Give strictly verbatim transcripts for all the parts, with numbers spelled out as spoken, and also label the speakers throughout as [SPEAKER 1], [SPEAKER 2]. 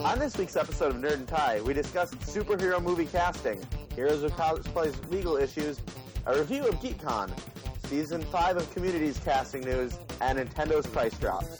[SPEAKER 1] On this week's episode of Nerd and Tie, we discussed superhero movie casting, Heroes of Cosplay's legal issues, a review of GeekCon, Season five of Community's casting news, and Nintendo's price drops.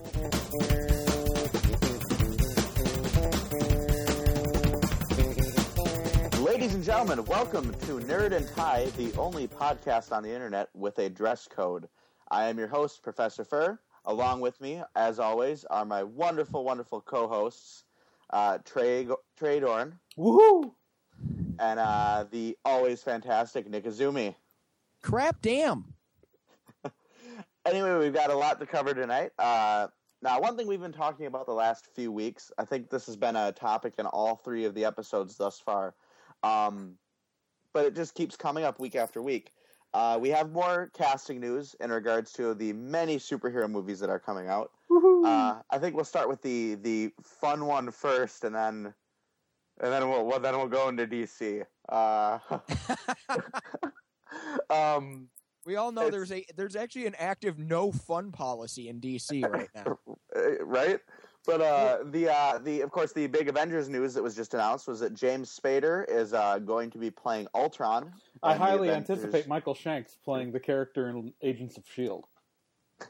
[SPEAKER 1] Ladies and gentlemen, welcome to Nerd and Tie, the only podcast on the internet with a dress code. I am your host, Professor Fur. Along with me, as always, are my wonderful, wonderful co-hosts, uh, Trey, Trey Dorn.
[SPEAKER 2] Woohoo!
[SPEAKER 1] And uh, the always fantastic Nick Azumi.
[SPEAKER 3] Crap damn.
[SPEAKER 1] Anyway, we've got a lot to cover tonight. Uh, now, one thing we've been talking about the last few weeks, I think this has been a topic in all three of the episodes thus far, um, but it just keeps coming up week after week. Uh, we have more casting news in regards to the many superhero movies that are coming out. Uh, I think we'll start with the, the fun one first, and then and then we'll, well then we'll go into D C. Uh, um,
[SPEAKER 3] we all know there's a there's actually an active no fun policy in D C right now,
[SPEAKER 1] right? But uh, the uh, the of course the big Avengers news that was just announced was that James Spader is uh, going to be playing Ultron.
[SPEAKER 2] I highly anticipate Michael Shanks playing the character in Agents of S H I E L D.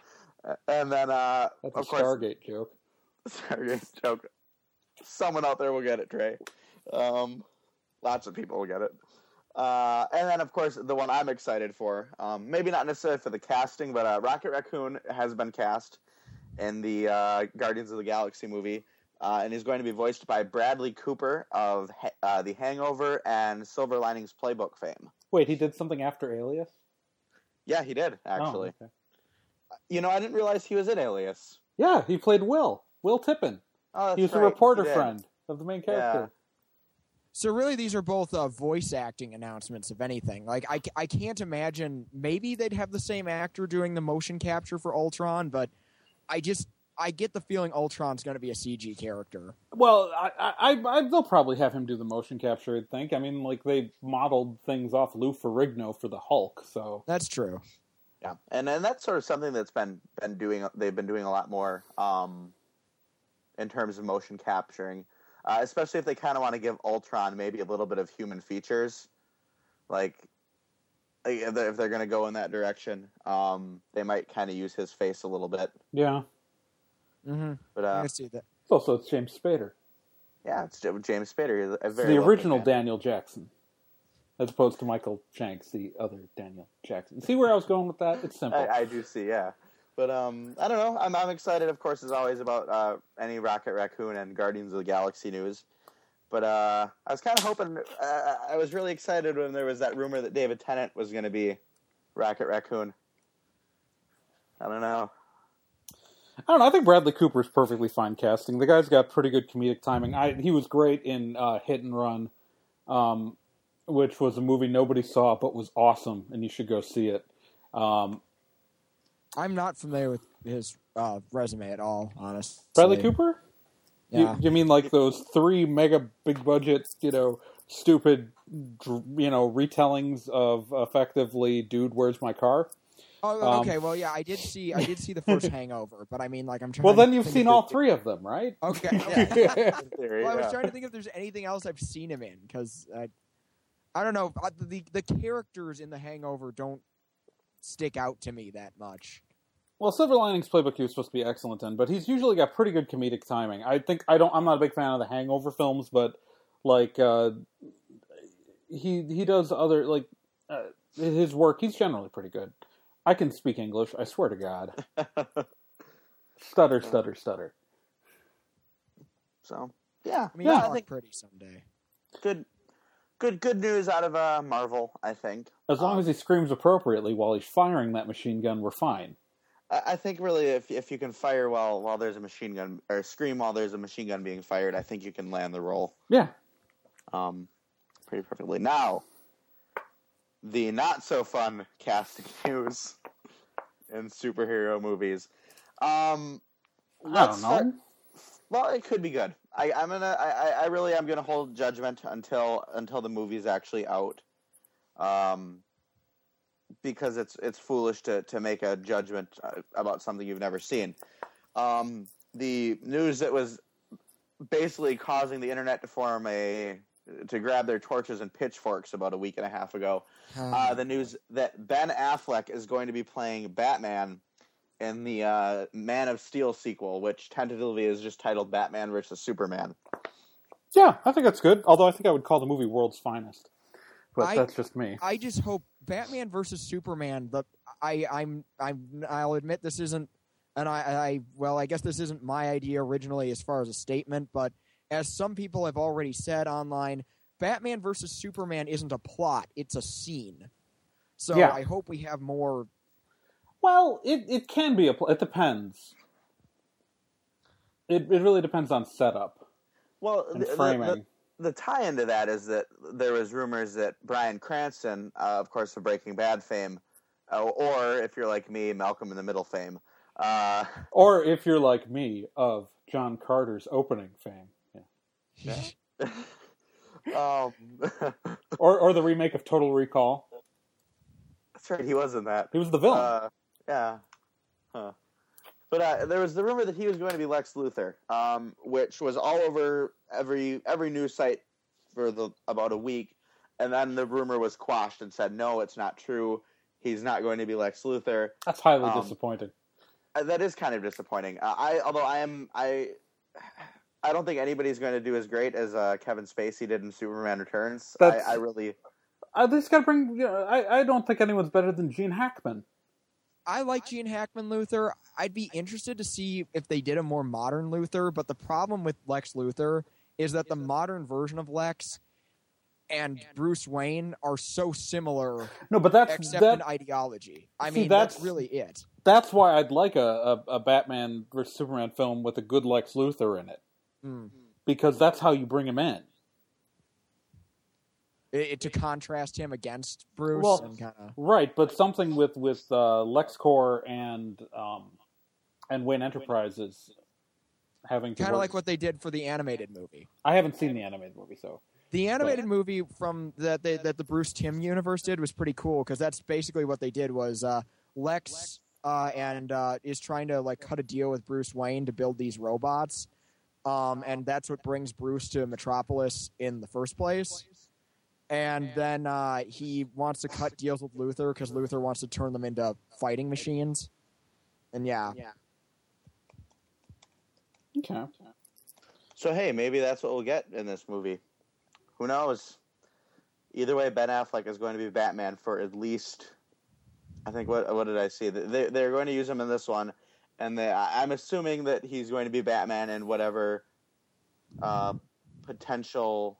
[SPEAKER 1] And then, uh,
[SPEAKER 2] That's
[SPEAKER 1] of
[SPEAKER 2] a
[SPEAKER 1] course,
[SPEAKER 2] Stargate joke.
[SPEAKER 1] Stargate joke. Someone out there will get it, Trey. Um, lots of people will get it. Uh, and then, of course, the one I'm excited for, um, maybe not necessarily for the casting, but uh, Rocket Raccoon has been cast in the uh, Guardians of the Galaxy movie, uh, and he's going to be voiced by Bradley Cooper of uh, The Hangover and Silver Linings Playbook fame.
[SPEAKER 2] Wait, he did something after Alias?
[SPEAKER 1] Yeah, he did, actually.
[SPEAKER 2] Oh, okay.
[SPEAKER 1] You know, I didn't realize he was in Alias.
[SPEAKER 2] Yeah, he played Will. Will Tippin.
[SPEAKER 1] Oh, that's
[SPEAKER 2] he was
[SPEAKER 1] right.
[SPEAKER 2] a reporter friend of the main character.
[SPEAKER 1] Yeah.
[SPEAKER 3] So really, these are both uh, voice acting announcements, if anything. Like, I, I can't imagine, maybe they'd have the same actor doing the motion capture for Ultron, but I just, I get the feeling Ultron's going to be a C G character.
[SPEAKER 2] Well, I, I, I, they'll probably have him do the motion capture, I think. I mean, like, they modeled things off Lou Ferrigno for the Hulk, so...
[SPEAKER 3] That's true.
[SPEAKER 1] Yeah, and and that's sort of something that's been been doing. They've been doing a lot more um, in terms of motion capturing, uh, especially if they kind of want to give Ultron maybe a little bit of human features, like if they're, if they're going to go in that direction, um, they might kind of use his face a little bit.
[SPEAKER 2] Yeah,
[SPEAKER 3] Mm-hmm.
[SPEAKER 1] But uh,
[SPEAKER 3] I see that.
[SPEAKER 2] also it's James Spader.
[SPEAKER 1] Yeah, it's James Spader. He's a
[SPEAKER 2] It's
[SPEAKER 1] very
[SPEAKER 2] the
[SPEAKER 1] lovely
[SPEAKER 2] original
[SPEAKER 1] man.
[SPEAKER 2] Daniel Jackson, as opposed to Michael Shanks, the other Daniel Jackson. See where I was going with that? It's simple.
[SPEAKER 1] I, I do see, yeah. But um, I don't know. I'm I'm excited, of course, as always, about uh, any Rocket Raccoon and Guardians of the Galaxy news. But uh, I was kind of hoping. Uh, I was really excited when there was that rumor that David Tennant was going to be Rocket Raccoon. I don't know.
[SPEAKER 2] I don't know. I think Bradley Cooper's perfectly fine casting. The guy's got pretty good comedic timing. I, he was great in uh, Hit and Run, um, which was a movie nobody saw but was awesome, and you should go see it. Um,
[SPEAKER 3] I'm not familiar with his uh, resume at all, honestly.
[SPEAKER 2] Bradley Cooper?
[SPEAKER 3] Yeah.
[SPEAKER 2] You, you mean like those three mega big budget, you know, stupid, you know, retellings of effectively, Dude, Where's My Car?
[SPEAKER 3] Oh, okay.
[SPEAKER 2] Um,
[SPEAKER 3] well, yeah, I did see. I did see the first Hangover, but I mean, like, I'm trying.
[SPEAKER 2] Well,
[SPEAKER 3] to
[SPEAKER 2] then you've
[SPEAKER 3] think
[SPEAKER 2] seen
[SPEAKER 3] if
[SPEAKER 2] all
[SPEAKER 3] there-
[SPEAKER 2] three of them, right?
[SPEAKER 3] Okay. Yeah.
[SPEAKER 1] Theory,
[SPEAKER 3] Well, I was
[SPEAKER 1] yeah.
[SPEAKER 3] trying to think if there's anything else I've seen him in, because I, I don't know. uh, The the characters in The Hangover don't stick out to me that much.
[SPEAKER 2] Well, Silver Linings Playbook he was supposed to be excellent in, but he's usually got pretty good comedic timing. I think I don't. I'm not a big fan of the Hangover films, but like uh, he he does other like uh, his work. He's generally pretty good. I can speak English. I swear to God. Stutter, stutter, stutter.
[SPEAKER 1] So yeah,
[SPEAKER 3] I mean,
[SPEAKER 1] yeah,
[SPEAKER 3] yeah,
[SPEAKER 1] I
[SPEAKER 3] look
[SPEAKER 1] think
[SPEAKER 3] pretty someday.
[SPEAKER 1] good, good, good news out of uh, Marvel. I think
[SPEAKER 2] As long
[SPEAKER 1] um,
[SPEAKER 2] as he screams appropriately while he's firing that machine gun, we're fine.
[SPEAKER 1] I, I think really if if you can fire while while there's a machine gun or scream while there's a machine gun being fired, I think you can land the role.
[SPEAKER 2] Yeah.
[SPEAKER 1] Um, pretty perfectly. Now, the not so fun casting news in superhero movies. Um,
[SPEAKER 2] I
[SPEAKER 1] let's
[SPEAKER 2] don't know.
[SPEAKER 1] start- well, it could be good. I, I'm gonna. I, I really am gonna hold judgment until until the movie's actually out. Um, because it's it's foolish to, to make a judgment about something you've never seen. Um, the news that was basically causing the internet to form a to grab their torches and pitchforks about a week and a half ago.
[SPEAKER 3] Oh,
[SPEAKER 1] Uh, the news that Ben Affleck is going to be playing Batman in the uh, Man of Steel sequel, which tentatively is just titled Batman versus Superman.
[SPEAKER 2] Yeah, I think that's good. Although I think I would call the movie World's Finest, but
[SPEAKER 3] I,
[SPEAKER 2] that's just me.
[SPEAKER 3] I just hope Batman versus Superman. The I I'm I'm I'll admit this isn't, and I I well I guess this isn't my idea originally as far as a statement, but as some people have already said online, Batman versus Superman isn't a plot; it's a scene. So
[SPEAKER 2] Yeah.
[SPEAKER 3] I hope we have more.
[SPEAKER 2] Well, it, it can be a pl- it depends. It it really depends on setup
[SPEAKER 1] Well,
[SPEAKER 2] and
[SPEAKER 1] the, the,
[SPEAKER 2] framing.
[SPEAKER 1] the, the tie into that is that there was rumors that Bryan Cranston, uh, of course, of Breaking Bad fame, uh, or if you're like me, Malcolm in the Middle fame. Uh,
[SPEAKER 2] Or if you're like me, of John Carter's opening fame. Yeah.
[SPEAKER 1] um,
[SPEAKER 2] Or or the remake of Total Recall.
[SPEAKER 1] that's right, he was in that.
[SPEAKER 2] He was the villain.
[SPEAKER 1] Uh, yeah. Huh. But uh, there was the rumor that he was going to be Lex Luthor, um, which was all over every every news site for the about a week, and then the rumor was quashed and said, no, it's not true. He's not going to be Lex Luthor.
[SPEAKER 2] That's highly
[SPEAKER 1] um,
[SPEAKER 2] disappointing.
[SPEAKER 1] Uh, That is kind of disappointing. Uh, I although I am I I don't think anybody's going to do as great as uh, Kevin Spacey did in Superman Returns. I,
[SPEAKER 2] That's-
[SPEAKER 1] I really
[SPEAKER 2] I just got to bring. You know, I I don't think anyone's better than Gene Hackman.
[SPEAKER 3] I like Gene Hackman Luthor. I'd be interested to see if they did a more modern Luthor, but the problem with Lex Luthor is that the modern version of Lex and Bruce Wayne are so similar,
[SPEAKER 2] No, but that's
[SPEAKER 3] except
[SPEAKER 2] that,
[SPEAKER 3] in ideology. I
[SPEAKER 2] See,
[SPEAKER 3] mean, that's,
[SPEAKER 2] that's-
[SPEAKER 3] really it.
[SPEAKER 2] that's why I'd like a, a, a Batman versus Superman film with a good Lex Luthor in it,
[SPEAKER 3] Mm.
[SPEAKER 2] because that's how you bring him in.
[SPEAKER 3] It, it- to contrast him against Bruce
[SPEAKER 2] Well,
[SPEAKER 3] and kind of.
[SPEAKER 2] Right, but something with with uh, LexCorp and um, and Wayne Enterprises having to
[SPEAKER 3] Kind of
[SPEAKER 2] work-
[SPEAKER 3] like what they did for the animated movie.
[SPEAKER 2] I haven't seen the animated movie, so
[SPEAKER 3] The animated movie from that they, that the Bruce Timm universe did was pretty cool because that's basically what they did was uh, Lex uh, and uh, is trying to like cut a deal with Bruce Wayne to build these robots, um, and that's what brings Bruce to Metropolis in the first place. And then uh, he wants to cut deals with Luthor because Luthor wants to turn them into fighting machines. And yeah,
[SPEAKER 2] okay.
[SPEAKER 1] so hey, maybe that's what we'll get in this movie. Who knows? Either way, Ben Affleck is going to be Batman for at least. I think what what did I see? They they're going to use him in this one, and they, I'm assuming that he's going to be Batman in whatever uh, potential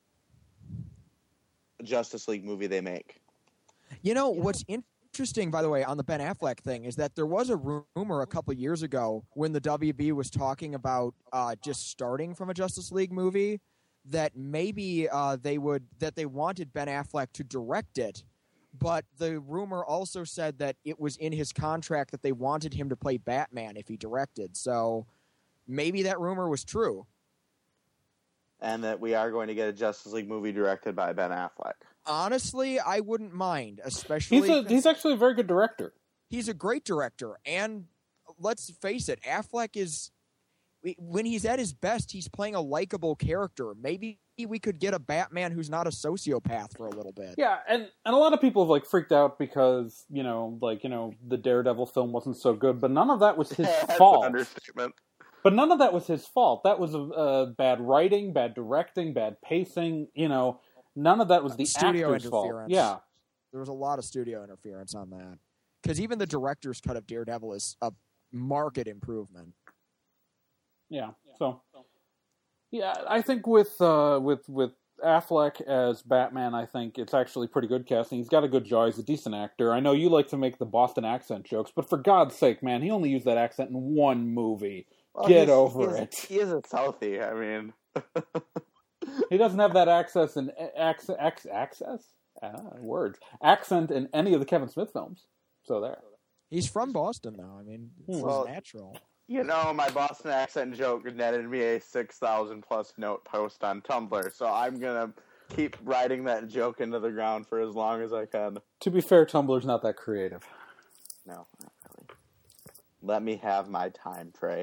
[SPEAKER 1] Justice League movie they make.
[SPEAKER 3] You know, what's interesting, by the way, on the Ben Affleck thing is that there was a rumor a couple years ago when the W B was talking about uh, just starting from a Justice League movie that maybe uh, they would that they wanted Ben Affleck to direct it, but the rumor also said that it was in his contract that they wanted him to play Batman if he directed. So maybe that rumor was true.
[SPEAKER 1] And that we are going to get a Justice League movie directed by Ben Affleck.
[SPEAKER 3] Honestly, I wouldn't mind, especially
[SPEAKER 2] He's a he's actually a very good director.
[SPEAKER 3] he's a great director, and let's face it, Affleck is when he's at his best, he's playing a likable character. Maybe we could get a Batman who's not a sociopath for a little bit.
[SPEAKER 2] Yeah, and, and a lot of people have like freaked out because, you know, like, you know, the Daredevil film wasn't so good, but none of that was his
[SPEAKER 1] That's
[SPEAKER 2] fault.
[SPEAKER 1] an understatement.
[SPEAKER 2] But none of that was his fault. That was uh, bad writing, bad directing, bad pacing. You know, none of that was the
[SPEAKER 3] Studio
[SPEAKER 2] actor's fault.
[SPEAKER 3] interference.
[SPEAKER 2] Yeah,
[SPEAKER 3] There was a lot of studio interference on that. Because even the director's cut of Daredevil is a marked improvement.
[SPEAKER 2] yeah. So, yeah, I think with uh, with with Affleck as Batman, I think it's actually pretty good casting. He's got a good jaw. He's a decent actor. I know you like to make the Boston accent jokes, but for God's sake, man, he only used that accent in one movie.
[SPEAKER 1] Well,
[SPEAKER 2] Get
[SPEAKER 1] he's-
[SPEAKER 2] over
[SPEAKER 1] he's-
[SPEAKER 2] it.
[SPEAKER 1] He is a Southie. I mean,
[SPEAKER 2] He doesn't have that access in access access ah, words accent in any of the Kevin Smith films. So there.
[SPEAKER 3] He's from Boston, though. I mean, it's
[SPEAKER 1] Well-
[SPEAKER 3] natural.
[SPEAKER 1] you know, my Boston accent joke netted me a six thousand plus note post on Tumblr, so I'm gonna keep riding that joke into the ground for as long as I can.
[SPEAKER 2] To be fair, Tumblr's not that creative.
[SPEAKER 1] No, not really. Let me have my time, Trey.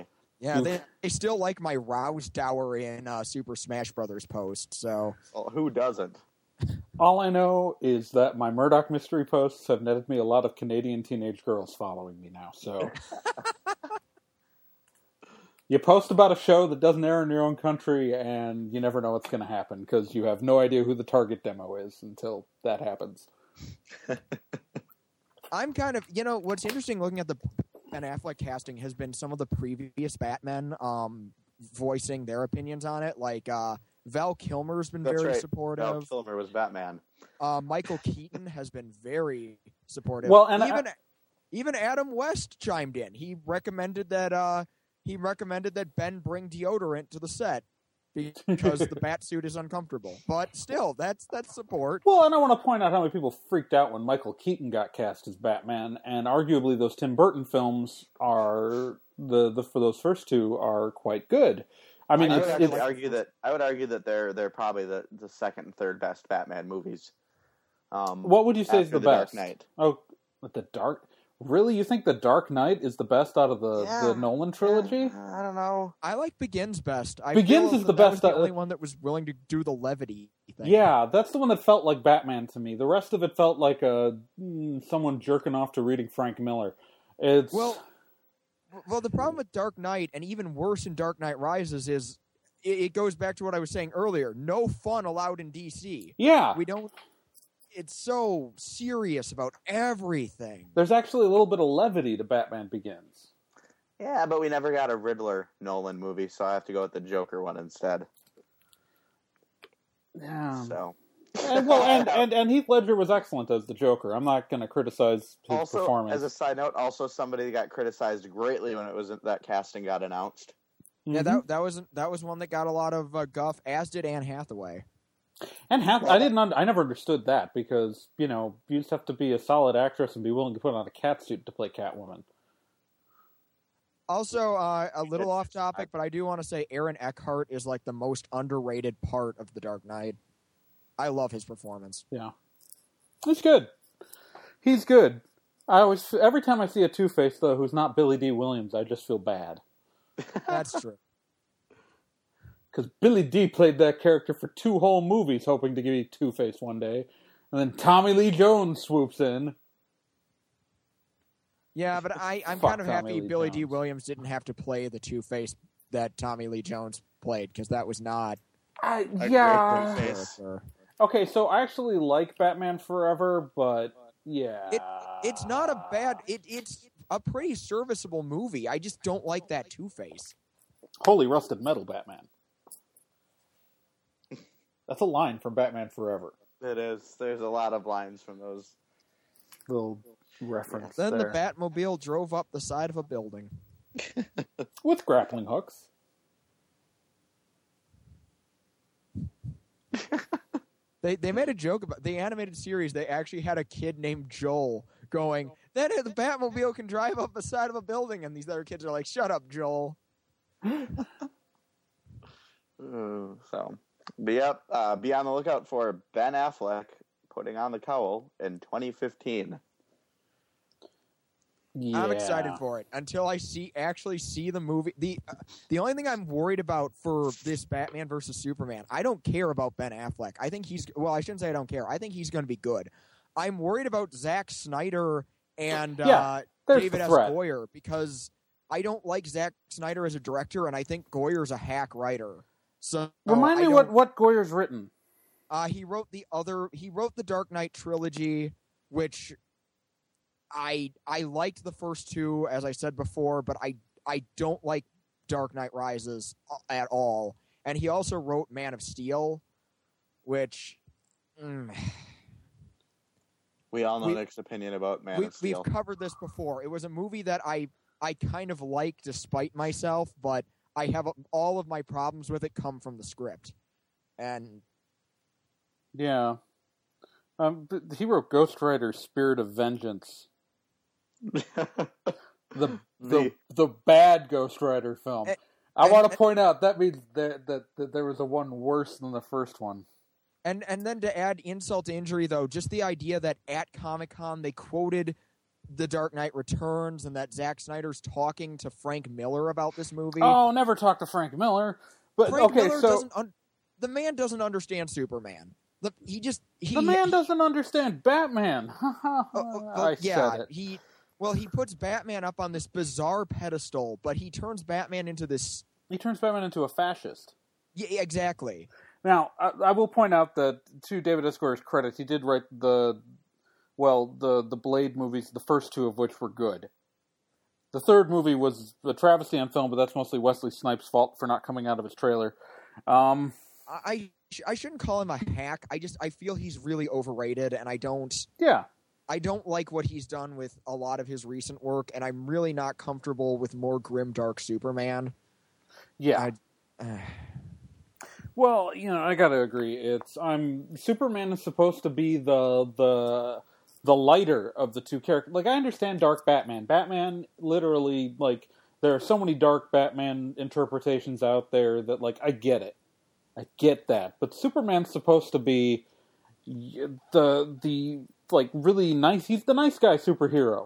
[SPEAKER 3] Yeah, they, they still like my Rouse Dower in uh, Super Smash Brothers post, so...
[SPEAKER 1] Well, who doesn't?
[SPEAKER 2] All I know is that my Murdoch mystery posts have netted me a lot of Canadian teenage girls following me now, so... You post about a show that doesn't air in your own country, and you never know what's going to happen, because you have no idea who the target demo is until that happens.
[SPEAKER 3] I'm kind of... You know, what's interesting looking at the Ben Affleck casting has been some of the previous Batmen um, voicing their opinions on it, like... Uh, Val Kilmer's been
[SPEAKER 1] That's
[SPEAKER 3] very
[SPEAKER 1] right.
[SPEAKER 3] supportive.
[SPEAKER 1] Val Kilmer was Batman.
[SPEAKER 3] Uh, Michael Keaton has been very supportive.
[SPEAKER 2] Well, and
[SPEAKER 3] even
[SPEAKER 2] I...
[SPEAKER 3] even Adam West chimed in. He recommended that uh, he recommended that Ben bring deodorant to the set because the bat suit is uncomfortable. But still, that's that's support.
[SPEAKER 2] Well, and I want to point out how many people freaked out when Michael Keaton got cast as Batman, and arguably those Tim Burton films are the, the for those first two are quite good. I mean,
[SPEAKER 1] I
[SPEAKER 2] it's,
[SPEAKER 1] would actually
[SPEAKER 2] it's,
[SPEAKER 1] argue that I would argue that they're they're probably the, the second and third best Batman movies. Um,
[SPEAKER 2] what would you say is the,
[SPEAKER 1] the
[SPEAKER 2] best?
[SPEAKER 1] Dark Knight.
[SPEAKER 2] Oh, the Dark. Really, you think the Dark Knight is the best out of the,
[SPEAKER 1] Yeah,
[SPEAKER 2] the Nolan trilogy?
[SPEAKER 1] Yeah, I don't know.
[SPEAKER 3] I like Begins best. I
[SPEAKER 2] Begins
[SPEAKER 3] feel
[SPEAKER 2] is the
[SPEAKER 3] that was
[SPEAKER 2] best,
[SPEAKER 3] the
[SPEAKER 2] uh,
[SPEAKER 3] only one that was willing to do the levity thing.
[SPEAKER 2] Yeah, that's the one that felt like Batman to me. The rest of it felt like a mm, someone jerking off to reading Frank Miller. It's
[SPEAKER 3] Well, well, the problem with Dark Knight, and even worse in Dark Knight Rises, is it, it goes back to what I was saying earlier. No fun allowed in D C.
[SPEAKER 2] yeah.
[SPEAKER 3] We don't. It's so serious about everything.
[SPEAKER 2] There's actually a little bit of levity to Batman Begins.
[SPEAKER 1] Yeah, but we never got a Riddler Nolan movie, so I have to go with the Joker one instead.
[SPEAKER 2] Yeah.
[SPEAKER 1] So.
[SPEAKER 2] and, well, and, and, and Heath Ledger was excellent as the Joker. I'm not going to criticize his
[SPEAKER 1] Also,
[SPEAKER 2] performance.
[SPEAKER 1] as a side note, also somebody got criticized greatly when it was that casting got announced.
[SPEAKER 2] Mm-hmm.
[SPEAKER 3] Yeah, that that was that was one that got a lot of uh, guff, as did Anne Hathaway.
[SPEAKER 2] And Hath- I didn't. Un- I never understood that because you know you just have to be a solid actress and be willing to put on a cat suit to play Catwoman.
[SPEAKER 3] Also, uh, a little off topic, but I do want to say Aaron Eckhart is like the most underrated part of The Dark Knight. I love his performance.
[SPEAKER 2] Yeah, he's good. He's good. I always, every time I see a Two-Face though who's not Billy D. Williams, I just feel bad.
[SPEAKER 3] That's true.
[SPEAKER 2] Because Billy D. played that character for two whole movies, hoping to give you Two-Face one day, and then Tommy Lee Jones swoops in.
[SPEAKER 3] Yeah, but I, I'm
[SPEAKER 2] Fuck
[SPEAKER 3] kind of
[SPEAKER 2] Tommy
[SPEAKER 3] happy
[SPEAKER 2] Lee
[SPEAKER 3] Billy
[SPEAKER 2] Jones.
[SPEAKER 3] D. Williams didn't have to play the Two-Face that Tommy Lee Jones played, because that was not
[SPEAKER 2] I,
[SPEAKER 1] A
[SPEAKER 2] yeah.
[SPEAKER 1] great Two-Face.
[SPEAKER 3] character.
[SPEAKER 2] Okay, so I actually like Batman Forever, but yeah,
[SPEAKER 3] It, it's not a bad... It, it's a pretty serviceable movie. I just don't like that Two-Face.
[SPEAKER 2] Holy rusted metal, Batman. That's a line from Batman Forever.
[SPEAKER 1] It is. There's a lot of lines from those.
[SPEAKER 2] Little reference
[SPEAKER 3] Then
[SPEAKER 2] there.
[SPEAKER 3] the Batmobile drove up the side of a building.
[SPEAKER 2] With grappling hooks.
[SPEAKER 3] They they made a joke about the animated series. They actually had a kid named Joel going, then the Batmobile can drive up the side of a building. And these other kids are like, shut up, Joel.
[SPEAKER 1] Uh, so, but yep, uh, be on the lookout for Ben Affleck putting on the cowl in twenty fifteen.
[SPEAKER 2] Yeah.
[SPEAKER 3] I'm excited for it until I see actually see the movie. The uh, the only thing I'm worried about for this Batman versus Superman, I don't care about Ben Affleck. I think he's well. I shouldn't say I don't care. I think he's going to be good. I'm worried about Zack Snyder and
[SPEAKER 2] Yeah,
[SPEAKER 3] uh,
[SPEAKER 2] there's
[SPEAKER 3] David
[SPEAKER 2] the
[SPEAKER 3] S.
[SPEAKER 2] threat.
[SPEAKER 3] Goyer because I don't like Zack Snyder as a director, and I think Goyer's a hack writer. So
[SPEAKER 2] Remind
[SPEAKER 3] I
[SPEAKER 2] me
[SPEAKER 3] don't-
[SPEAKER 2] what, what Goyer's written.
[SPEAKER 3] Uh, he wrote the other. He wrote the Dark Knight trilogy, which I I liked the first two, as I said before, but I I don't like Dark Knight Rises at all. And he also wrote Man of Steel, which mm,
[SPEAKER 1] We all know
[SPEAKER 3] We-
[SPEAKER 1] Nick's opinion about Man
[SPEAKER 3] we,
[SPEAKER 1] of Steel.
[SPEAKER 3] we've covered this before. It was a movie that I I kind of like despite myself, but I have a, all of my problems with it come from the script, and
[SPEAKER 2] Yeah. Um, th- he wrote Ghost Rider Spirit of Vengeance. The, the,
[SPEAKER 1] The-
[SPEAKER 2] the bad Ghost Rider film.
[SPEAKER 3] Eh,
[SPEAKER 2] I
[SPEAKER 3] and-
[SPEAKER 2] want to
[SPEAKER 3] and-
[SPEAKER 2] point out that means that, that, that there was a one worse than the first one.
[SPEAKER 3] And and then to add insult to injury, though, just the idea that at Comic-Con they quoted The Dark Knight Returns and that Zack Snyder's talking to Frank Miller about this movie.
[SPEAKER 2] Oh, never talk to Frank Miller. But
[SPEAKER 3] Frank
[SPEAKER 2] okay,
[SPEAKER 3] Miller
[SPEAKER 2] so
[SPEAKER 3] doesn't un- the man doesn't understand Superman. The, he just he,
[SPEAKER 2] the man
[SPEAKER 3] he,
[SPEAKER 2] doesn't understand Batman.
[SPEAKER 3] uh, uh,
[SPEAKER 2] I
[SPEAKER 3] yeah,
[SPEAKER 2] said it.
[SPEAKER 3] he well he puts Batman up on this bizarre pedestal, but he turns Batman into this.
[SPEAKER 2] He turns Batman into a fascist.
[SPEAKER 3] Yeah, exactly.
[SPEAKER 2] Now, I, I will point out that to David S. Goyer's credit, he did write the well the the Blade movies, the first two of which were good. The third movie was a travesty on film, but that's mostly Wesley Snipes' fault for not coming out of his trailer. Um,
[SPEAKER 3] I I shouldn't call him a hack. I just I feel he's really overrated, and I don't.
[SPEAKER 2] Yeah.
[SPEAKER 3] I don't like what he's done with a lot of his recent work, and I'm really not comfortable with more grim, dark Superman.
[SPEAKER 2] Yeah.
[SPEAKER 3] I, uh,
[SPEAKER 2] well, you know, I gotta agree. It's I'm Superman is supposed to be the the the lighter of the two characters. Like, I understand Dark Batman. Batman, literally, like, there are so many Dark Batman interpretations out there that, like, I get it. I get that. But Superman's supposed to be the, the like, really nice... He's the nice guy superhero.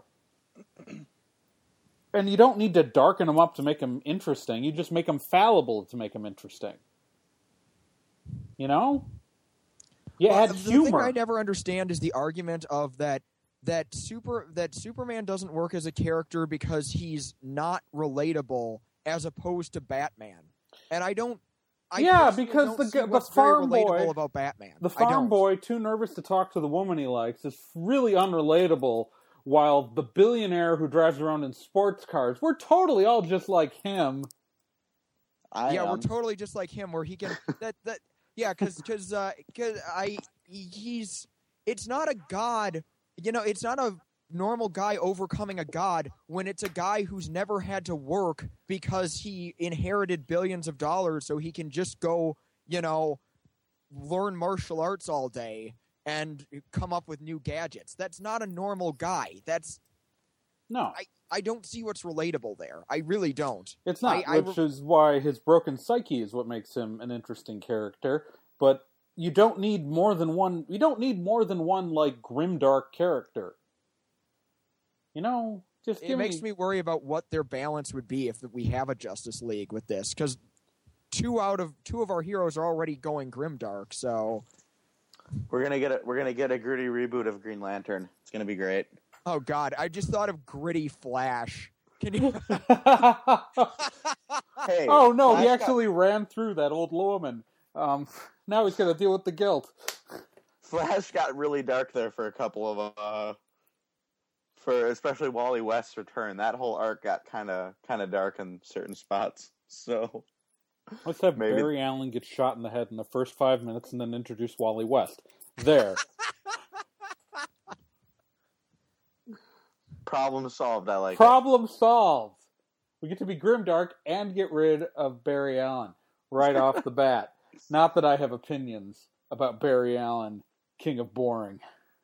[SPEAKER 2] And you don't need to darken him up to make him interesting. You just make him fallible to make him interesting. You know? You
[SPEAKER 3] well,
[SPEAKER 2] add
[SPEAKER 3] the
[SPEAKER 2] humor.
[SPEAKER 3] thing I never understand is the argument of that that super that Superman doesn't work as a character because he's not relatable as opposed to Batman. And I don't. I
[SPEAKER 2] yeah,
[SPEAKER 3] personally
[SPEAKER 2] because
[SPEAKER 3] don't
[SPEAKER 2] the
[SPEAKER 3] see
[SPEAKER 2] the
[SPEAKER 3] what's
[SPEAKER 2] farm
[SPEAKER 3] very relatable
[SPEAKER 2] boy
[SPEAKER 3] about Batman.
[SPEAKER 2] The
[SPEAKER 3] I
[SPEAKER 2] farm
[SPEAKER 3] don't.
[SPEAKER 2] boy, too nervous to talk to the woman he likes, is really unrelatable, while the billionaire who drives around in sports cars, we're totally all just like him.
[SPEAKER 1] I
[SPEAKER 3] yeah,
[SPEAKER 1] am.
[SPEAKER 3] we're totally just like him, where he can that that yeah, because because uh, cause I he's it's not a god, you know, it's not a normal guy overcoming a god when it's a guy who's never had to work because he inherited billions of dollars, so he can just go, you know, learn martial arts all day and come up with new gadgets. That's not a normal guy. That's
[SPEAKER 2] No,
[SPEAKER 3] I, I don't see what's relatable there. I really don't.
[SPEAKER 2] it's not,
[SPEAKER 3] I, I,
[SPEAKER 2] which is why his broken psyche is what makes him an interesting character, but you don't need more than one, you don't need more than one, like, grimdark character. You know, just
[SPEAKER 3] it
[SPEAKER 2] give
[SPEAKER 3] makes
[SPEAKER 2] me...
[SPEAKER 3] me worry about what their balance would be if we have a Justice League with this, because two out of two of our heroes are already going grimdark. So
[SPEAKER 1] We're gonna get a we're gonna get a gritty reboot of Green Lantern. It's gonna be great.
[SPEAKER 3] oh god, I just thought of Gritty Flash. Can you?
[SPEAKER 1] Hey,
[SPEAKER 2] oh no,
[SPEAKER 1] Flash
[SPEAKER 2] he
[SPEAKER 1] got-
[SPEAKER 2] actually ran through that old woman. Um, now he's got to deal with the guilt.
[SPEAKER 1] Flash got really dark there for a couple of uh, for especially Wally West's return. That whole arc got kind of kind of dark in certain spots. So
[SPEAKER 2] Let's have
[SPEAKER 1] Maybe.
[SPEAKER 2] Barry Allen get shot in the head in the first five minutes and then introduce Wally West. There.
[SPEAKER 1] problem solved. I like it.
[SPEAKER 2] Problem solved. We get to be grimdark and get rid of Barry Allen right off the bat. Not that I have opinions about Barry Allen, king of boring.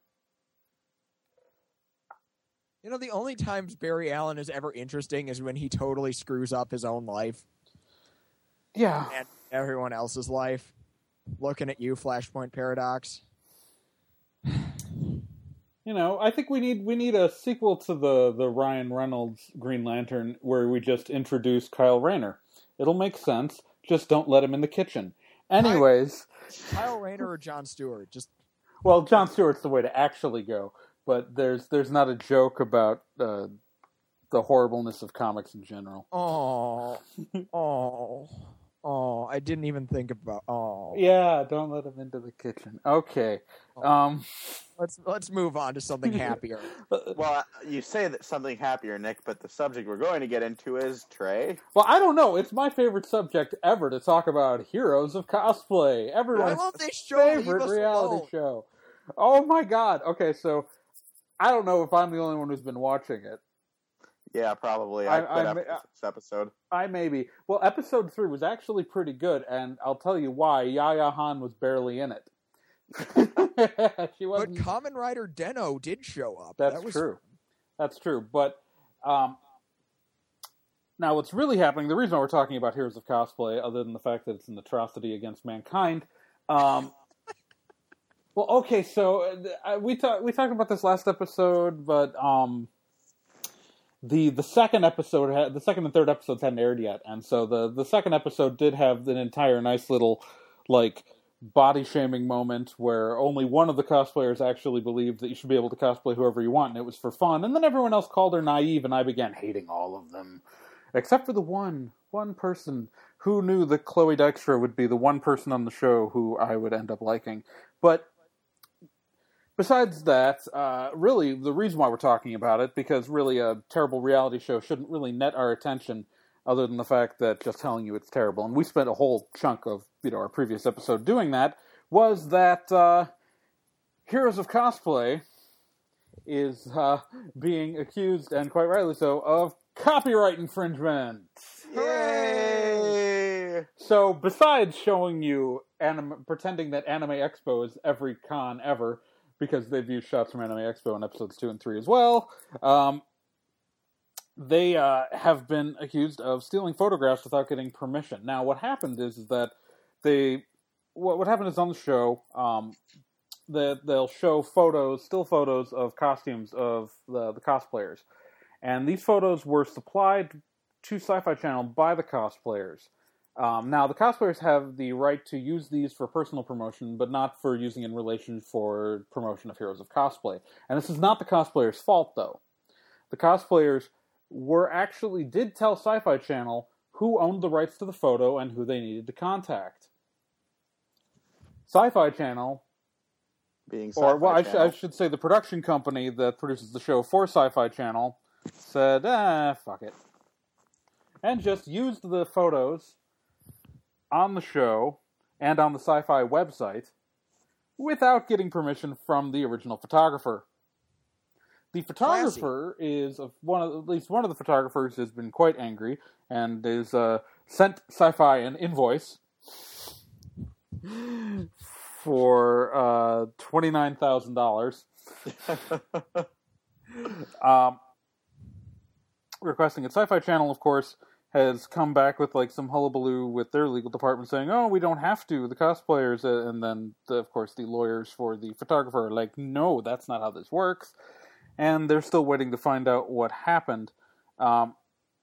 [SPEAKER 3] You know, the only times Barry Allen is ever interesting is when he totally screws up his own life
[SPEAKER 2] Yeah.
[SPEAKER 3] and everyone else's life. Looking at you, Flashpoint Paradox.
[SPEAKER 2] You know, I think we need we need a sequel to the, the Ryan Reynolds Green Lantern where we just introduce Kyle Rayner. It'll make sense. Just don't let him in the kitchen. Anyways,
[SPEAKER 3] Kyle Rayner or Jon Stewart? Just
[SPEAKER 2] well, Jon Stewart's the way to actually go, but there's there's not a joke about uh, the horribleness of comics in general.
[SPEAKER 3] oh, oh, oh! I didn't even think about. Oh,
[SPEAKER 2] Yeah, don't let him into the kitchen. Okay. Um,
[SPEAKER 3] let's let's move on to something happier.
[SPEAKER 1] Well, you say that something happier, Nick, but the subject we're going to get into is Trey.
[SPEAKER 2] well, I don't know. It's my favorite subject ever to talk about heroes of cosplay.
[SPEAKER 3] I
[SPEAKER 2] Everyone's
[SPEAKER 3] love this show. Leave
[SPEAKER 2] favorite
[SPEAKER 3] us
[SPEAKER 2] reality
[SPEAKER 3] alone.
[SPEAKER 2] show. Oh my god. Okay, so I don't know if I'm the only one who's been watching it.
[SPEAKER 1] Yeah, probably. I,
[SPEAKER 2] I-
[SPEAKER 1] quit
[SPEAKER 2] I-
[SPEAKER 1] after this episode.
[SPEAKER 2] I maybe. Well, episode three was actually pretty good, and I'll tell you why. Yaya Han was barely in it. she
[SPEAKER 3] But
[SPEAKER 2] wasn't.
[SPEAKER 3] Kamen Rider Deno did show up.
[SPEAKER 2] That's
[SPEAKER 3] that was
[SPEAKER 2] true. That's true. But um, now, what's really happening? The reason why we're talking about Heroes of Cosplay, other than the fact that it's an atrocity against mankind. Um, well, okay, so uh, we talked we talked about this last episode, but um, the the second episode, had, the second and third episodes hadn't aired yet, and so the the second episode did have an entire nice little like body shaming moment where only one of the cosplayers actually believed that you should be able to cosplay whoever you want, and it was for fun. And then everyone else called her naive, and I began hating all of them, except for the one one person who knew that Chloe Dykstra would be the one person on the show who I would end up liking. But besides that, uh, really, the reason why we're talking about it, because really a terrible reality show shouldn't really net our attention, other than the fact that just telling you it's terrible, and we spent a whole chunk of you know our previous episode doing that, was that uh, Heroes of Cosplay is uh, being accused, and quite rightly so, of copyright infringement.
[SPEAKER 1] Yay!
[SPEAKER 2] So, besides showing you anime, pretending that Anime Expo is every con ever, because they've used shots from Anime Expo in episodes two and three as well, um, they uh, have been accused of stealing photographs without getting permission. Now, what happened is, is that they, what, what happened is on the show, um, they, they'll show photos, still photos of costumes of the, the cosplayers. And these photos were supplied to Sci-Fi Channel by the cosplayers. Um, now, the cosplayers have the right to use these for personal promotion, but not for using in relation for promotion of Heroes of Cosplay. And this is not the cosplayers' fault, though. The cosplayers were actually, did tell Sci-Fi Channel who owned the rights to the photo and who they needed to contact. Sci-Fi Channel,
[SPEAKER 1] being Sci-Fi
[SPEAKER 2] or well, I, sh-
[SPEAKER 1] Channel.
[SPEAKER 2] I should say the production company that produces the show for Sci-Fi Channel, said, ah, fuck it. And just used the photos on the show and on the Sci-Fi website without getting permission from the original photographer. The photographer Classy. is of one of at least one of the photographers has been quite angry and is uh, sent Sci-Fi an invoice for uh, twenty nine thousand dollars, um, requesting it. Sci-Fi Channel, of course, has come back with like some hullabaloo with their legal department saying, "Oh, we don't have to." The cosplayers, uh, and then the, of course the lawyers for the photographer are like, "No, that's not how this works." And they're still waiting to find out what happened. Um,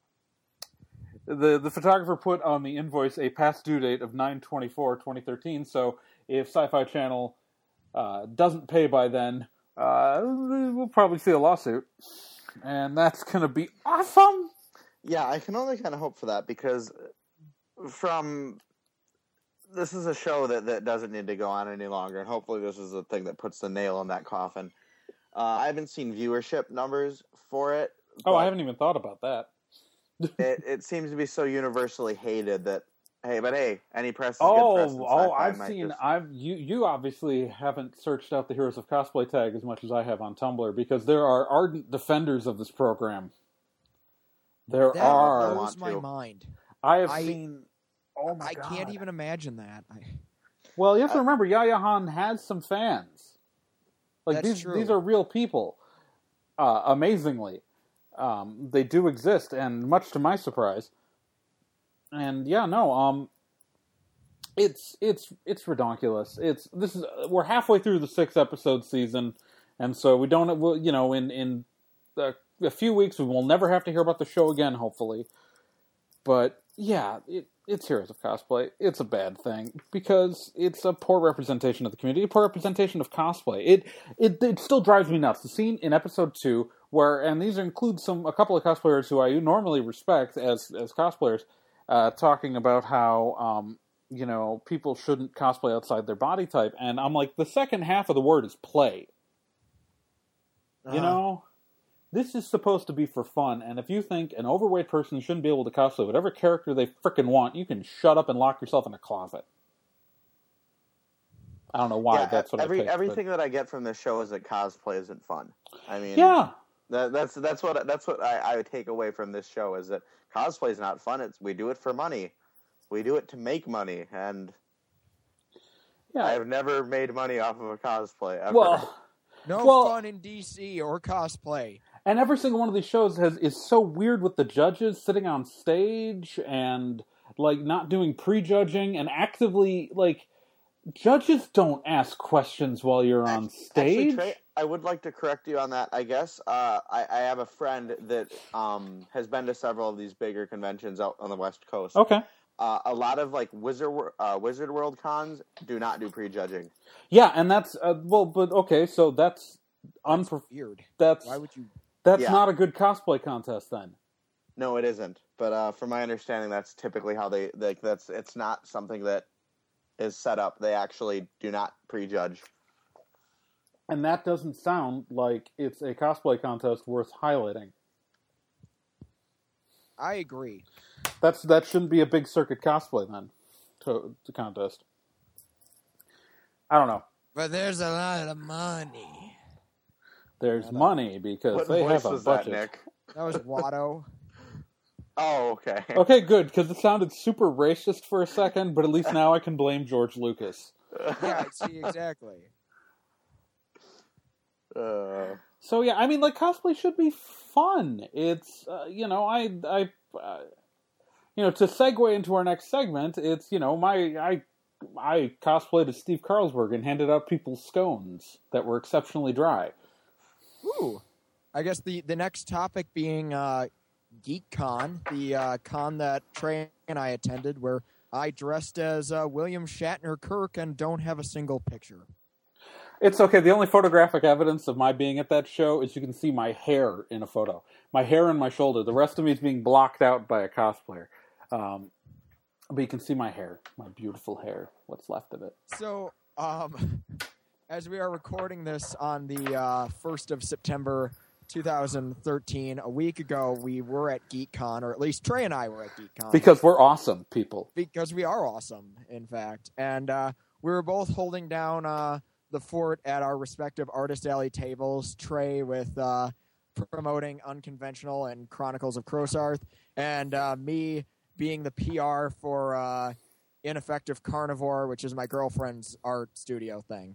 [SPEAKER 2] the the photographer put on the invoice a past due date of nine twenty-four twenty thirteen, so if Sci-Fi Channel uh, doesn't pay by then, uh, we'll probably see a lawsuit. And that's going to be awesome!
[SPEAKER 1] Yeah, I can only kind of hope for that, because from... This is a show that, that doesn't need to go on any longer, and hopefully this is the thing that puts the nail in that coffin. Uh, I haven't seen viewership numbers for it.
[SPEAKER 2] Oh, I haven't even thought about that.
[SPEAKER 1] it, it seems to be so universally hated that, hey, but hey, any press is
[SPEAKER 2] oh,
[SPEAKER 1] good press.
[SPEAKER 2] Oh, I've seen, just... I've you, you obviously haven't searched out the Heroes of Cosplay tag as much as I have on Tumblr, because there are ardent defenders of this program. There
[SPEAKER 3] that
[SPEAKER 2] are.
[SPEAKER 3] That blows my mind.
[SPEAKER 2] I have
[SPEAKER 3] I,
[SPEAKER 2] seen, oh my
[SPEAKER 3] I
[SPEAKER 2] God.
[SPEAKER 3] can't even imagine that. I...
[SPEAKER 2] Well, you have to remember, Yaya Han has some fans. Like,
[SPEAKER 3] That's
[SPEAKER 2] these
[SPEAKER 3] true.
[SPEAKER 2] these are real people, uh, amazingly. Um, they do exist, and much to my surprise. And yeah, no, um, it's it's it's redonkulous. It's this is we're halfway through the six episode season, and so we don't, we'll, you know, in in a, a few weeks we will never have to hear about the show again, hopefully. But yeah, it, it's Heroes of Cosplay. It's a bad thing because it's a poor representation of the community, a poor representation of cosplay. It it it still drives me nuts. The scene in episode two where, and these include some a couple of cosplayers who I normally respect as as cosplayers, uh, talking about how um, you know people shouldn't cosplay outside their body type, and I'm like, the second half of the word is play. Uh-huh. You know. This is supposed to be for fun, and if you think an overweight person shouldn't be able to cosplay whatever character they frickin' want, you can shut up and lock yourself in a closet. I don't know why,
[SPEAKER 1] yeah,
[SPEAKER 2] that's what
[SPEAKER 1] every,
[SPEAKER 2] I take.
[SPEAKER 1] Everything
[SPEAKER 2] but...
[SPEAKER 1] that I get from this show is that cosplay isn't fun. I mean,
[SPEAKER 2] yeah,
[SPEAKER 1] that, that's that's what that's what I, I would take away from this show is that cosplay is not fun. It's we do it for money, we do it to make money, and yeah. I have never made money off of a cosplay ever.
[SPEAKER 2] Well,
[SPEAKER 3] no
[SPEAKER 2] well,
[SPEAKER 3] fun in D C or cosplay.
[SPEAKER 2] And every single one of these shows has is so weird with the judges sitting on stage and like not doing prejudging and actively like Judges don't ask questions while you're on stage.
[SPEAKER 1] Actually, Trey, I would like to correct you on that. I guess uh, I, I have a friend that um, has been to several of these bigger conventions out on the West Coast.
[SPEAKER 2] Okay.
[SPEAKER 1] Uh, a lot of like Wizard uh, Wizard World cons do not do prejudging.
[SPEAKER 2] Yeah, and that's uh, well, but okay, so that's
[SPEAKER 3] That's
[SPEAKER 2] unprof-
[SPEAKER 3] weird.
[SPEAKER 2] That's
[SPEAKER 3] Why would you?
[SPEAKER 2] that's
[SPEAKER 1] Yeah.
[SPEAKER 2] not a good cosplay contest then.
[SPEAKER 1] No, it isn't. But uh, from my understanding, that's typically how they like. That's it's not something that is set up. They actually do not prejudge.
[SPEAKER 2] And that doesn't sound like it's a cosplay contest worth highlighting.
[SPEAKER 3] I agree.
[SPEAKER 2] That's that shouldn't be a big circuit cosplay then, to to contest. I don't know.
[SPEAKER 3] But there's a lot of money.
[SPEAKER 2] There's money because
[SPEAKER 1] What
[SPEAKER 2] they
[SPEAKER 1] voice
[SPEAKER 2] have a
[SPEAKER 1] was that,
[SPEAKER 2] budget.
[SPEAKER 1] Nick?
[SPEAKER 3] That was Watto.
[SPEAKER 1] Oh, okay.
[SPEAKER 2] Okay, good, because it sounded super racist for a second, but at least now I can blame George Lucas.
[SPEAKER 3] Yeah, see, exactly.
[SPEAKER 1] Uh,
[SPEAKER 2] So yeah, I mean, like cosplay should be fun. It's uh, you know, I I uh, you know, to segue into our next segment, it's you know, my I I cosplayed as Steve Carlsberg and handed out people scones that were exceptionally dry.
[SPEAKER 3] Ooh. I guess the, the next topic being uh, GeekCon, the uh, con that Trey and I attended, where I dressed as uh, William Shatner Kirk and don't have a single picture.
[SPEAKER 2] It's okay. The only photographic evidence of my being at that show is you can see my hair in a photo. My hair and my shoulder. The rest of me is being blocked out by a cosplayer. Um, but you can see my hair, my beautiful hair, what's left of it.
[SPEAKER 3] So, um, as we are recording this on the uh, first of September two thousand thirteen, a week ago, we were at GeekCon, or at least Trey and I were at GeekCon.
[SPEAKER 2] Because we're awesome, people.
[SPEAKER 3] Because we are awesome, in fact. And uh, we were both holding down uh, the fort at our respective Artist Alley tables, Trey with uh, promoting Unconventional and Chronicles of Crosarth, and uh, me being the P R for uh, Ineffective Carnivore, which is my girlfriend's art studio thing.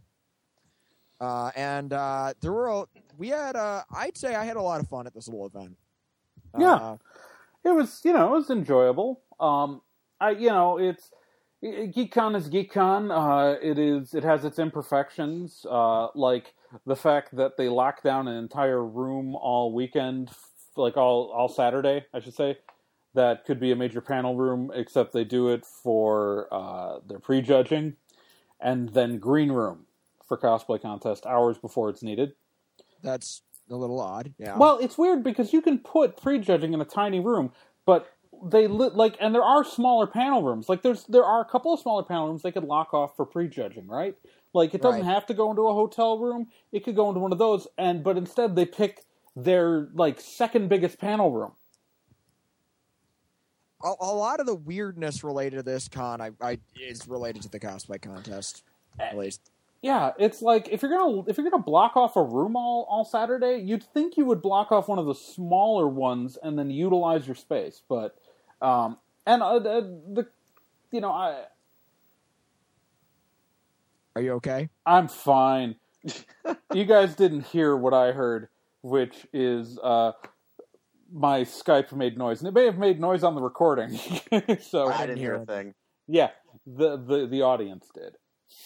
[SPEAKER 3] Uh, and uh, there were a, we had uh, I'd say I had a lot of fun at this little event.
[SPEAKER 2] Yeah,
[SPEAKER 3] Uh,
[SPEAKER 2] it was you know it was enjoyable. Um, I you know it's GeekCon is GeekCon. Uh, it is it has its imperfections, uh, like the fact that they locked down an entire room all weekend, like all all Saturday, I should say. That could be a major panel room, except they do it for uh, their prejudging, and then green room for cosplay contest hours before it's needed.
[SPEAKER 3] That's a little odd. Yeah.
[SPEAKER 2] Well, it's weird because you can put prejudging in a tiny room, but they li- like, and there are smaller panel rooms. Like, there's there are a couple of smaller panel rooms they could lock off for prejudging, right? Like, it doesn't
[SPEAKER 3] Right.
[SPEAKER 2] have to go into a hotel room. It could go into one of those, and but instead they pick their like second biggest panel room.
[SPEAKER 3] a, a lot of the weirdness related to this con I, I is related to the cosplay contest, at least.
[SPEAKER 2] Yeah, it's like if you're gonna if you're gonna block off a room all, all Saturday, you'd think you would block off one of the smaller ones and then utilize your space. But um, and uh, the, the you know I
[SPEAKER 3] Are you okay?
[SPEAKER 2] I'm fine. You guys didn't hear what I heard, which is uh, my Skype made noise, and it may have made noise on the recording. so
[SPEAKER 1] I
[SPEAKER 3] didn't
[SPEAKER 1] didn't
[SPEAKER 3] hear
[SPEAKER 1] hear a
[SPEAKER 3] it.
[SPEAKER 1] thing.
[SPEAKER 2] yeah, the the the audience did.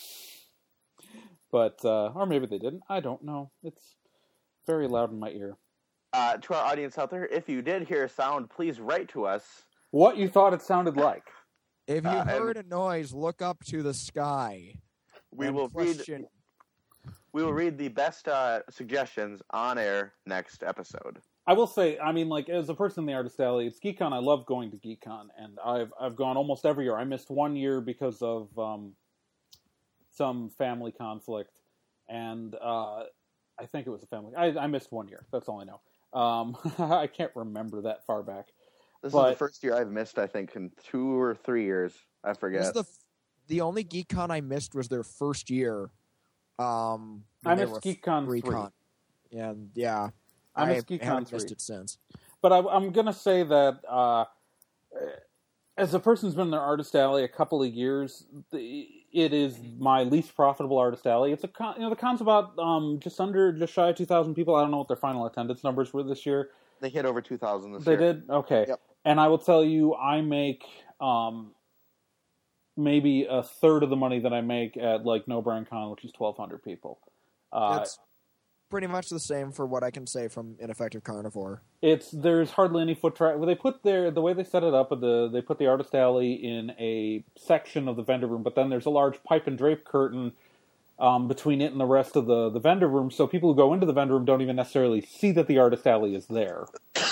[SPEAKER 2] But, uh, or maybe they didn't. I don't know. It's very loud in my ear.
[SPEAKER 1] Uh, to our audience out there, if you did hear a sound, please write to us.
[SPEAKER 2] What you thought it sounded like.
[SPEAKER 3] If you
[SPEAKER 1] Uh, and-
[SPEAKER 3] heard a noise, look up to the sky.
[SPEAKER 1] We
[SPEAKER 3] and
[SPEAKER 1] will read.
[SPEAKER 3] question.
[SPEAKER 1] We will read the best uh, suggestions on air next episode.
[SPEAKER 2] I will say, I mean, like, as a person in the Artist Alley, it's GeekCon. I love going to GeekCon, and I've I've gone almost every year. I missed one year because of um, some family conflict, and uh, I think it was a family. I, I missed one year. That's all I know. Um, I can't remember that far back.
[SPEAKER 1] This
[SPEAKER 2] But-
[SPEAKER 1] is the first year I've missed, I think, in two or three years. I
[SPEAKER 3] This
[SPEAKER 1] forget.
[SPEAKER 3] is the f- the only GeekCon I missed was their first year. Um,
[SPEAKER 2] I
[SPEAKER 3] when they
[SPEAKER 2] missed
[SPEAKER 3] were
[SPEAKER 2] GeekCon three.
[SPEAKER 3] Con. Yeah, yeah.
[SPEAKER 2] I missed
[SPEAKER 3] I
[SPEAKER 2] GeekCon
[SPEAKER 3] haven't
[SPEAKER 2] three.
[SPEAKER 3] missed it since.
[SPEAKER 2] But I, I'm going to say that uh, as a person who's been in their Artist Alley a couple of years, the, it is my least profitable Artist Alley. It's a con, you know the con's about um, just under, just shy of two thousand people. I don't know what their final attendance numbers were this year.
[SPEAKER 1] They hit over two thousand this
[SPEAKER 2] They
[SPEAKER 1] year.
[SPEAKER 2] did? Okay.
[SPEAKER 1] Yep.
[SPEAKER 2] And I will tell you, I make um, maybe a third of the money that I make at like No Brand Con, which is twelve hundred people. Uh,
[SPEAKER 3] It's pretty much the same for what I can say from Ineffective Carnivore.
[SPEAKER 2] It's there's hardly any foot traffic. Well, they put their the way they set it up. The they put the artist alley in a section of the vendor room, but then there's a large pipe and drape curtain um, between it and the rest of the the vendor room. So people who go into the vendor room don't even necessarily see that the artist alley is there.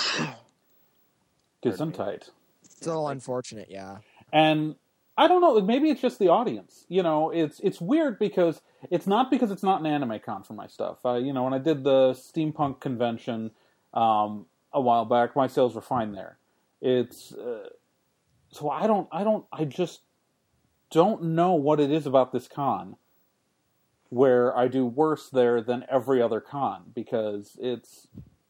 [SPEAKER 2] Gesundheit.
[SPEAKER 3] It's a little unfortunate, yeah.
[SPEAKER 2] And I don't know. Maybe it's just the audience. You know, it's it's weird because it's not because it's not an anime con for my stuff. Uh, you know, when I did the steampunk convention um, a while back, my sales were fine there. It's uh, so I don't I don't I just don't know what it is about this con where I do worse there than every other con, because it's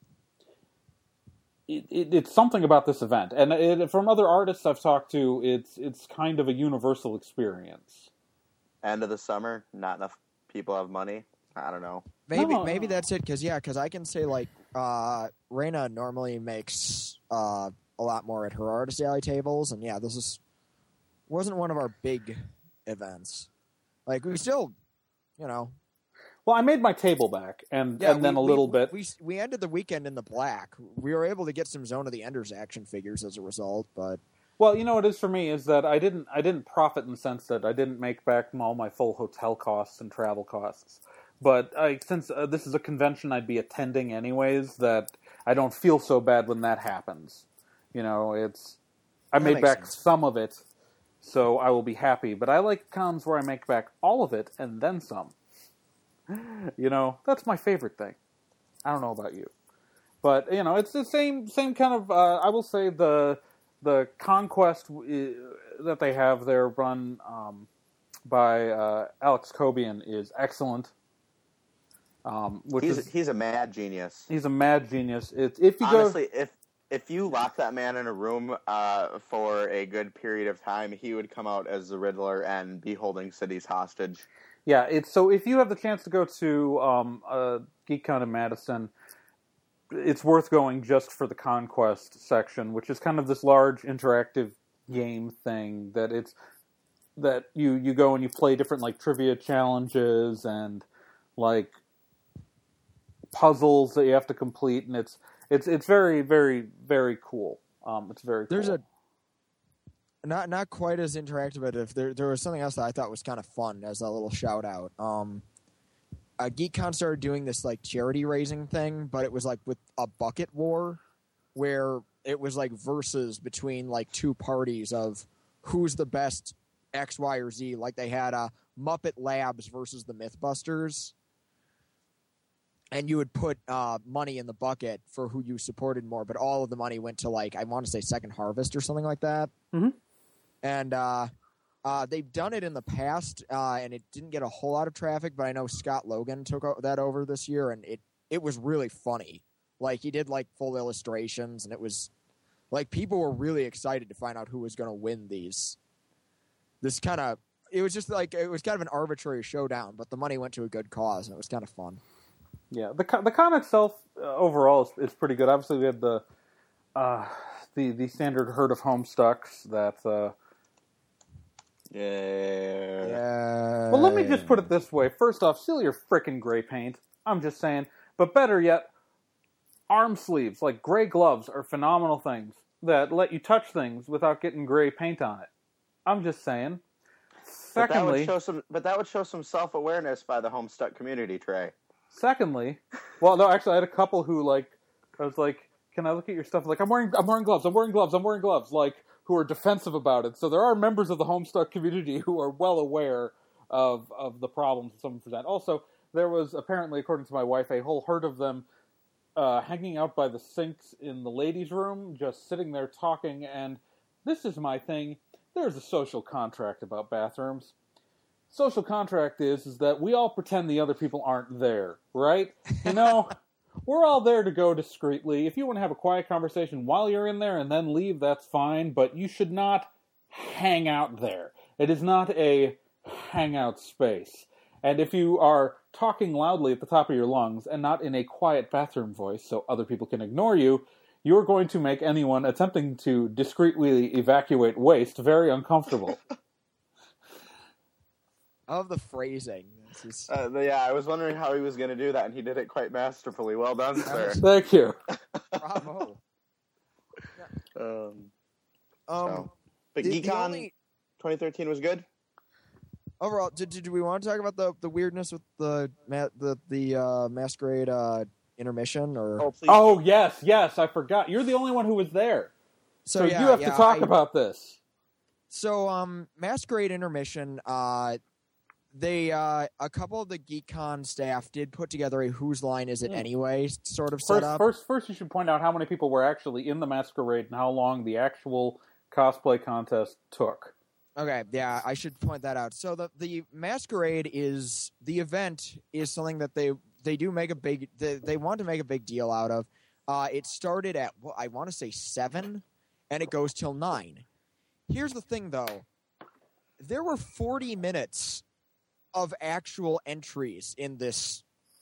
[SPEAKER 2] It, it, it's something about this event, and it, from other artists I've talked to, it's it's kind of a universal experience.
[SPEAKER 1] End of the summer, not enough people have money. I don't know.
[SPEAKER 3] Maybe
[SPEAKER 2] No.
[SPEAKER 3] maybe that's it, because, yeah, because I can say, like, uh, Reina normally makes uh, a lot more at her Artist Alley tables, and, yeah, this is wasn't one of our big events. Like, we still, you know...
[SPEAKER 2] Well, I made my table back, and,
[SPEAKER 3] Yeah,
[SPEAKER 2] and then
[SPEAKER 3] we,
[SPEAKER 2] a little
[SPEAKER 3] we,
[SPEAKER 2] bit.
[SPEAKER 3] We, we ended the weekend in the black. We were able to get some Zone of the Enders action figures as a result, but...
[SPEAKER 2] Well, you know what it is for me is that I didn't I didn't profit in the sense that I didn't make back all my full hotel costs and travel costs. But I, since uh, this is a convention I'd be attending anyways, that I don't feel so bad when that happens. You know, it's I
[SPEAKER 3] That
[SPEAKER 2] made
[SPEAKER 3] makes
[SPEAKER 2] back
[SPEAKER 3] sense.
[SPEAKER 2] some of it, so I will be happy. But I like cons where I make back all of it and then some. You know, that's my favorite thing. I don't know about you, but you know, it's the same same kind of. Uh, I will say the the conquest uh, that they have there, run um, by uh, Alex Cobian, is excellent. Um, which
[SPEAKER 1] He's
[SPEAKER 2] is
[SPEAKER 1] he's a mad genius.
[SPEAKER 2] he's a mad genius. It's if you
[SPEAKER 1] Honestly,
[SPEAKER 2] go.
[SPEAKER 1] if if you lock that man in a room uh, for a good period of time, he would come out as the Riddler and be holding cities hostage.
[SPEAKER 2] Yeah, it's so if you have the chance to go to um, uh, GeekCon in Madison, it's worth going just for the Conquest section, which is kind of this large interactive game thing that it's that you, you go and you play different like trivia challenges and like puzzles that you have to complete, and it's it's it's very very very cool. Um, it's very
[SPEAKER 3] There's
[SPEAKER 2] cool.
[SPEAKER 3] a not not quite as interactive, but if there there was something else that I thought was kind of fun as a little shout out. Um, uh, GeekCon started doing this like charity raising thing, but it was like with a bucket war, where it was like versus between like two parties of who's the best X, Y, or Z. Like they had uh, Muppet Labs versus the MythBusters. And you would put uh, money in the bucket for who you supported more, but all of the money went to, like, I want to say Second Harvest or something like that.
[SPEAKER 2] Mhm.
[SPEAKER 3] And uh, uh, they've done it in the past, uh, and it didn't get a whole lot of traffic, but I know Scott Logan took o- that over this year, and it, it was really funny. Like, he did, like, full illustrations, and it was, like, people were really excited to find out who was going to win these. This kind of, it was just, like, it was kind of an arbitrary showdown, but the money went to a good cause, and it was kind of fun.
[SPEAKER 2] Yeah, the con, the con itself uh, overall is, is pretty good. Obviously, we had the uh, the the standard herd of Homestucks that. Uh,
[SPEAKER 1] Yeah.
[SPEAKER 3] Yeah.
[SPEAKER 2] well, let me just put it this way. First off, steal your frickin' gray paint. I'm just saying. But better yet, arm sleeves, like gray gloves, are phenomenal things that let you touch things without getting gray paint on it. I'm just saying.
[SPEAKER 1] But that would
[SPEAKER 2] Secondly,
[SPEAKER 1] show some. But that would show some self awareness by the Homestuck community, Trey.
[SPEAKER 2] Secondly, well, no, actually, I had a couple who, like, I was like, can I look at your stuff? Like, I'm wearing, I'm wearing gloves, I'm wearing gloves, I'm wearing gloves, like, who are defensive about it. So there are members of the Homestuck community who are well aware of, of the problems that someone present. Also, there was, apparently, according to my wife, a whole herd of them uh, hanging out by the sinks in the ladies' room, just sitting there talking, and this is my thing. There's a social contract about bathrooms. Social contract is is that we all pretend the other people aren't there, right? You know, we're all there to go discreetly. If you want to have a quiet conversation while you're in there and then leave, that's fine, but you should not hang out there. It is not a hangout space. And if you are talking loudly at the top of your lungs and not in a quiet bathroom voice so other people can ignore you, you're going to make anyone attempting to discreetly evacuate waste very uncomfortable.
[SPEAKER 3] of the phrasing. This is...
[SPEAKER 1] Uh, yeah, I was wondering how he was going to do that, and he did it quite masterfully. Well done, sir.
[SPEAKER 2] Thank you.
[SPEAKER 3] Bravo.
[SPEAKER 1] Um,
[SPEAKER 3] Um,
[SPEAKER 1] so. But
[SPEAKER 3] the, the
[SPEAKER 1] GeekCon
[SPEAKER 3] only,
[SPEAKER 1] twenty thirteen was good?
[SPEAKER 3] overall, did, did we want to talk about the, the weirdness with the ma- the the uh, Masquerade uh, intermission? Or
[SPEAKER 1] Oh, please.
[SPEAKER 2] Oh, yes, yes, I forgot. You're the only one who was there. So,
[SPEAKER 3] yeah,
[SPEAKER 2] you have
[SPEAKER 3] yeah,
[SPEAKER 2] to talk
[SPEAKER 3] I-
[SPEAKER 2] about this.
[SPEAKER 3] So, um, Masquerade intermission. Uh, they uh, a couple of the GeekCon staff did put together a "Whose Line Is It
[SPEAKER 2] Hmm.
[SPEAKER 3] Anyway" sort of
[SPEAKER 2] First,
[SPEAKER 3] setup.
[SPEAKER 2] first, first, you should point out how many people were actually in the Masquerade and how long the actual cosplay contest took.
[SPEAKER 3] Okay, yeah, I should point that out. So the the Masquerade is the event is something that they they do make a big they, they want to make a big deal out of. Uh, it started at well, I want to say seven, and it goes till nine. Here's the thing, though. There were forty minutes of actual entries in this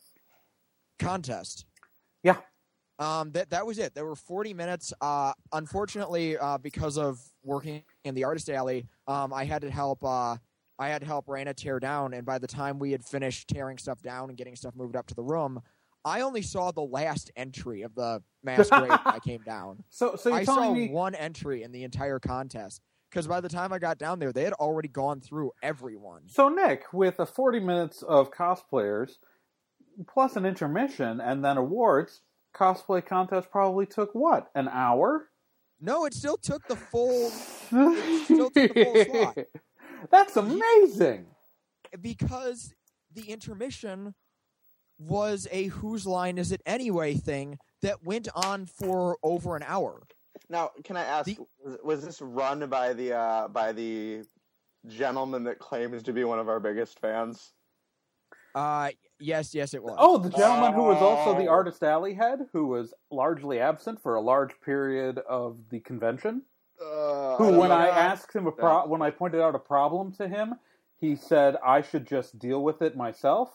[SPEAKER 3] contest.
[SPEAKER 2] Yeah.
[SPEAKER 3] Um, that that was it. There were forty minutes. Uh, unfortunately, uh, because of working in the artist alley, um, I had to help. Uh, I had to help Raina tear down, and by the time we had finished tearing stuff down and getting stuff moved up to the room, I only saw the last entry of the Masquerade when I came down.
[SPEAKER 2] So, so you're
[SPEAKER 3] I saw
[SPEAKER 2] telling me
[SPEAKER 3] one entry in the entire contest because by the time I got down there, they had already gone through everyone.
[SPEAKER 2] So, Nick, with a forty minutes of cosplayers, plus an intermission, and then awards, cosplay contest probably took, what, an hour?
[SPEAKER 3] No, it still took the full. It still took the full slot.
[SPEAKER 2] That's amazing!
[SPEAKER 3] Because the intermission was a "Whose Line Is It Anyway" thing that went on for over an hour.
[SPEAKER 1] Now, can I ask,
[SPEAKER 3] The-
[SPEAKER 1] was, was this run by the uh, by the gentleman that claims to be one of our biggest fans?
[SPEAKER 3] Uh, yes, yes, it was.
[SPEAKER 2] Oh, the gentleman who was also the
[SPEAKER 1] Oh.
[SPEAKER 2] Artist Alley head, who was largely absent for a large period of the convention.
[SPEAKER 1] Uh,
[SPEAKER 2] Who, when I
[SPEAKER 1] God.
[SPEAKER 2] asked him a pro- when I pointed out a problem to him, he said I should just deal with it myself.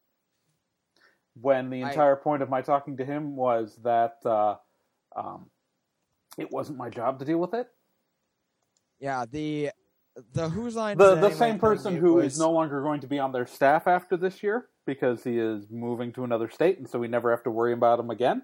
[SPEAKER 2] When the
[SPEAKER 3] I-
[SPEAKER 2] entire point of my talking to him was that uh, um, it wasn't my job to deal with it.
[SPEAKER 3] Yeah, the the Whose Line
[SPEAKER 2] The
[SPEAKER 3] Is It
[SPEAKER 2] the
[SPEAKER 3] Anyway
[SPEAKER 2] same
[SPEAKER 3] thing,
[SPEAKER 2] person
[SPEAKER 3] it
[SPEAKER 2] who
[SPEAKER 3] was,
[SPEAKER 2] is no longer going to be on their staff after this year because he is moving to another state, and so we never have to worry about him again.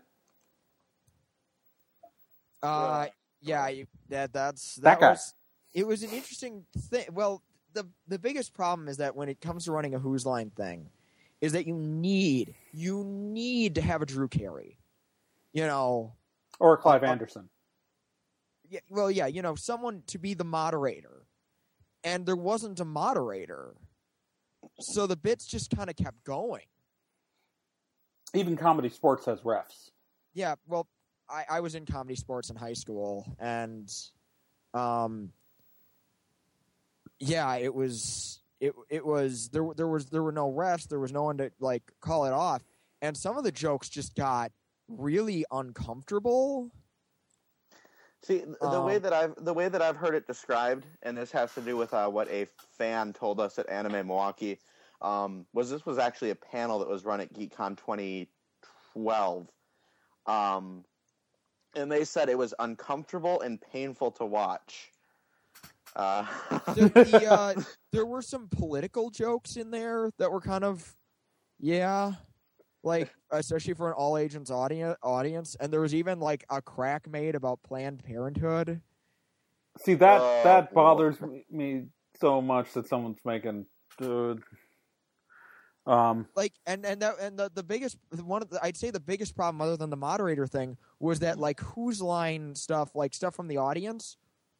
[SPEAKER 3] Uh, yeah, you, that that's
[SPEAKER 2] That
[SPEAKER 3] that,
[SPEAKER 2] guy.
[SPEAKER 3] was. It was an interesting thing. Well, the the biggest problem is that when it comes to running a Whose Line thing, is that you need you need to have a Drew Carey. You know,
[SPEAKER 2] Or Clive
[SPEAKER 3] Uh, uh,
[SPEAKER 2] Anderson.
[SPEAKER 3] yeah, well, yeah, you know, someone to be the moderator, and there wasn't a moderator, so the bits just kind of kept going.
[SPEAKER 2] Even Comedy Sports has refs.
[SPEAKER 3] Yeah, well, I, I was in comedy sports in high school, and um, yeah, it was it it was there there was there were no refs, there was no one to like call it off, and some of the jokes just got really uncomfortable.
[SPEAKER 1] See, th- the way
[SPEAKER 3] Um,
[SPEAKER 1] that I've the way that I've heard it described, and this has to do with uh, what a fan told us at Anime Milwaukee, um, was this was actually a panel that was run at GeekCon twenty twelve, um, and they said it was uncomfortable and painful to watch. Uh,
[SPEAKER 3] the, the, uh, there were some political jokes in there that were kind of, yeah, like especially for an all agents audience. Audience, and there was even like a crack made about Planned Parenthood.
[SPEAKER 2] See, that
[SPEAKER 1] Oh,
[SPEAKER 2] that
[SPEAKER 1] boy.
[SPEAKER 2] bothers me, me so much that someone's making. Dude. Um,
[SPEAKER 3] Like, and and that and the, the biggest one of the, I'd say the biggest problem, other than the moderator thing, was that like Whose Line stuff, like stuff from the audience,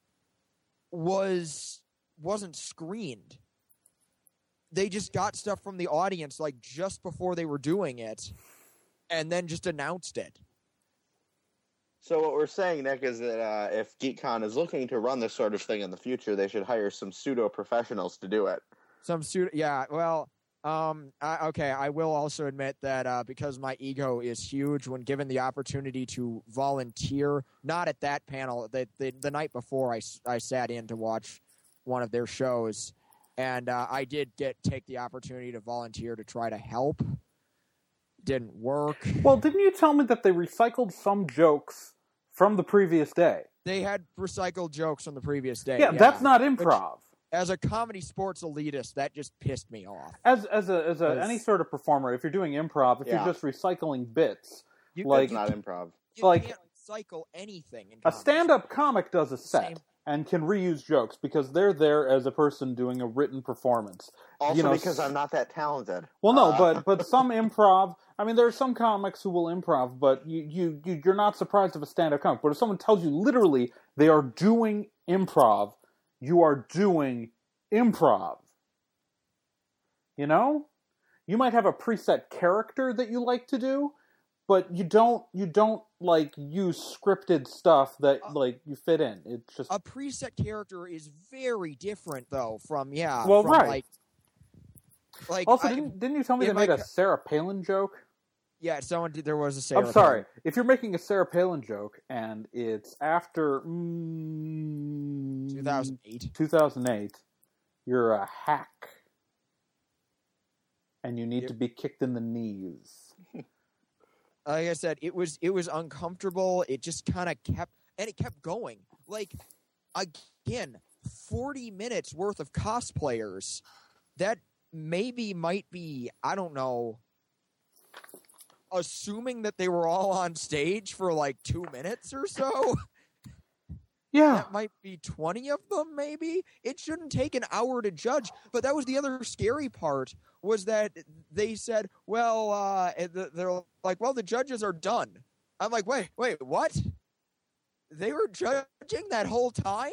[SPEAKER 3] was wasn't screened. They just got stuff from the audience like just before they were doing it, and then just announced it.
[SPEAKER 1] so what we're saying, Nick, is that uh, if GeekCon is looking to run this sort of thing in the future, they should hire some pseudo professionals to do it.
[SPEAKER 3] Some student, yeah. Well, um, I, okay. I will also admit that uh, because my ego is huge, when given the opportunity to volunteer, not at that panel, the the, the night before, I, s- I sat in to watch one of their shows, and uh, I did get take the opportunity to volunteer to try to help. Didn't work.
[SPEAKER 2] well, didn't you tell me that they recycled some jokes from the previous day?
[SPEAKER 3] They had recycled jokes from the previous day.
[SPEAKER 2] Yeah, that's not improv.
[SPEAKER 3] as a comedy sports elitist, that just pissed me off.
[SPEAKER 2] As as a as a
[SPEAKER 3] As-
[SPEAKER 2] any sort of performer, if you're doing improv, if
[SPEAKER 1] Yeah.
[SPEAKER 2] you're just recycling bits,
[SPEAKER 3] You,
[SPEAKER 2] like
[SPEAKER 1] It's not improv.
[SPEAKER 3] you
[SPEAKER 2] like-
[SPEAKER 3] can't cycle anything. In
[SPEAKER 2] a
[SPEAKER 3] comedy.
[SPEAKER 2] stand-up comic does a set
[SPEAKER 3] Same.
[SPEAKER 2] and can reuse jokes because they're there as a person doing a written performance.
[SPEAKER 1] Also
[SPEAKER 2] You know,
[SPEAKER 1] because I'm not that talented.
[SPEAKER 2] Well, no,
[SPEAKER 1] Uh,
[SPEAKER 2] but but some improv. I mean, there are some comics who will improv, but you you, you you're not surprised if a stand-up comic. But if someone tells you literally they are doing improv, you are doing improv. You know, you might have a preset character that you like to do, but you don't you don't like use scripted stuff that
[SPEAKER 3] Uh,
[SPEAKER 2] like you fit in. It's just
[SPEAKER 3] A preset character is very different, though, from yeah.
[SPEAKER 2] Well,
[SPEAKER 3] from,
[SPEAKER 2] right.
[SPEAKER 3] Like, like
[SPEAKER 2] also
[SPEAKER 3] I-
[SPEAKER 2] didn't didn't you tell me they
[SPEAKER 3] in
[SPEAKER 2] made
[SPEAKER 3] my
[SPEAKER 2] a
[SPEAKER 3] ca-
[SPEAKER 2] Sarah Palin joke?
[SPEAKER 3] yeah, someone did. There was a Sarah
[SPEAKER 2] I'm sorry.
[SPEAKER 3] Palin.
[SPEAKER 2] If you're making a Sarah Palin joke and it's after mm,
[SPEAKER 3] two thousand eight.
[SPEAKER 2] two thousand eight, you're a hack. And you need
[SPEAKER 3] Yep.
[SPEAKER 2] to be kicked in the knees.
[SPEAKER 3] Like I said, it was it was uncomfortable. It just kind of kept and it kept going. Like again, forty minutes worth of cosplayers. That maybe might be, I don't know, assuming that they were all on stage for like two minutes or so.
[SPEAKER 2] Yeah.
[SPEAKER 3] That might be twenty of them, maybe. It shouldn't take an hour to judge. But that was the other scary part, was that they said, well, uh, and th- they're like, well, the judges are done. I'm like, wait, wait, what? They were judging that whole time?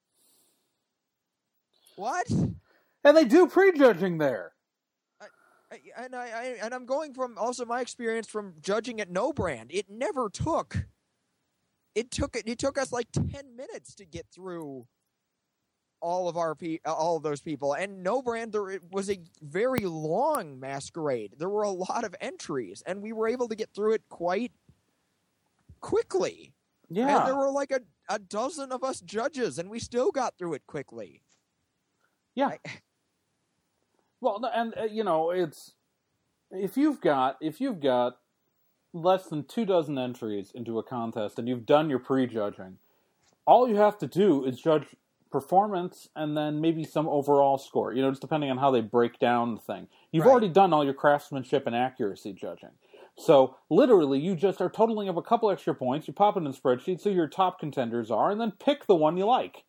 [SPEAKER 3] What?
[SPEAKER 2] And they do prejudging there.
[SPEAKER 3] I- And I, I and I'm going from also my experience from judging at No Brand. It never took. It took it. It took us like ten minutes to get through all of our pe- all of those people. And No Brand, there it was a very long masquerade. There were a lot of entries, and we were able to get through it quite quickly.
[SPEAKER 2] Yeah.
[SPEAKER 3] And there were like a, a dozen of us judges, and we still got through it quickly.
[SPEAKER 2] Yeah.
[SPEAKER 3] I-
[SPEAKER 2] Well, no, and uh, you know, it's if you've got if you've got less than two dozen entries into a contest and you've done your prejudging, all you have to do is judge performance and then maybe some overall score. You know, just depending on how they break down the thing. You've
[SPEAKER 3] Right.
[SPEAKER 2] already done all your craftsmanship and accuracy judging. So literally, you just are totaling up a couple extra points. You pop it in the spreadsheet, so your top contenders are, and then pick the one you like.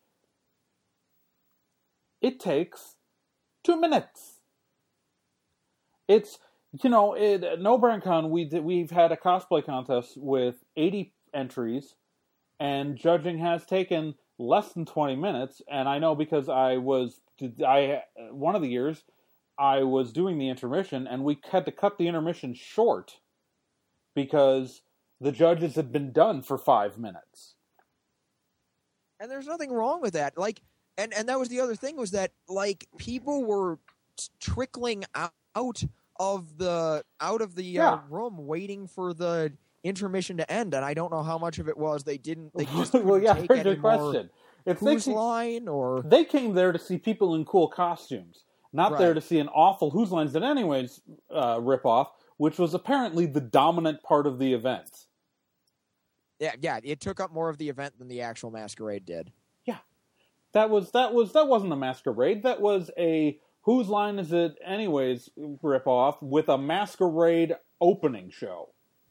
[SPEAKER 2] It takes two minutes. It's, you know, it, at No Brand Con, we did, we've had a cosplay contest with eighty entries, and judging has taken less than twenty minutes. And I know because I was, I one of the years, I was doing the intermission, and we had to cut the intermission short because the judges had been done for five minutes.
[SPEAKER 3] And there's nothing wrong with that. Like, and and that was the other thing, was that like people were t- trickling out of the out of the
[SPEAKER 2] Yeah.
[SPEAKER 3] uh, room waiting for the intermission to end, and I don't know how much of it was they didn't. They just
[SPEAKER 2] well,
[SPEAKER 3] couldn't
[SPEAKER 2] yeah,
[SPEAKER 3] take
[SPEAKER 2] here's
[SPEAKER 3] any
[SPEAKER 2] your
[SPEAKER 3] more
[SPEAKER 2] question. If they,
[SPEAKER 3] Who's
[SPEAKER 2] ca-
[SPEAKER 3] Line or
[SPEAKER 2] they came there to see people in cool costumes, not
[SPEAKER 3] Right.
[SPEAKER 2] there to see an awful Whose Lines That Anyways uh, ripoff, which was apparently the dominant part of the event.
[SPEAKER 3] yeah, yeah, it took up more of the event than the actual masquerade did.
[SPEAKER 2] That was that was that wasn't a masquerade. That was a Whose Line Is It Anyways ripoff with a masquerade opening show.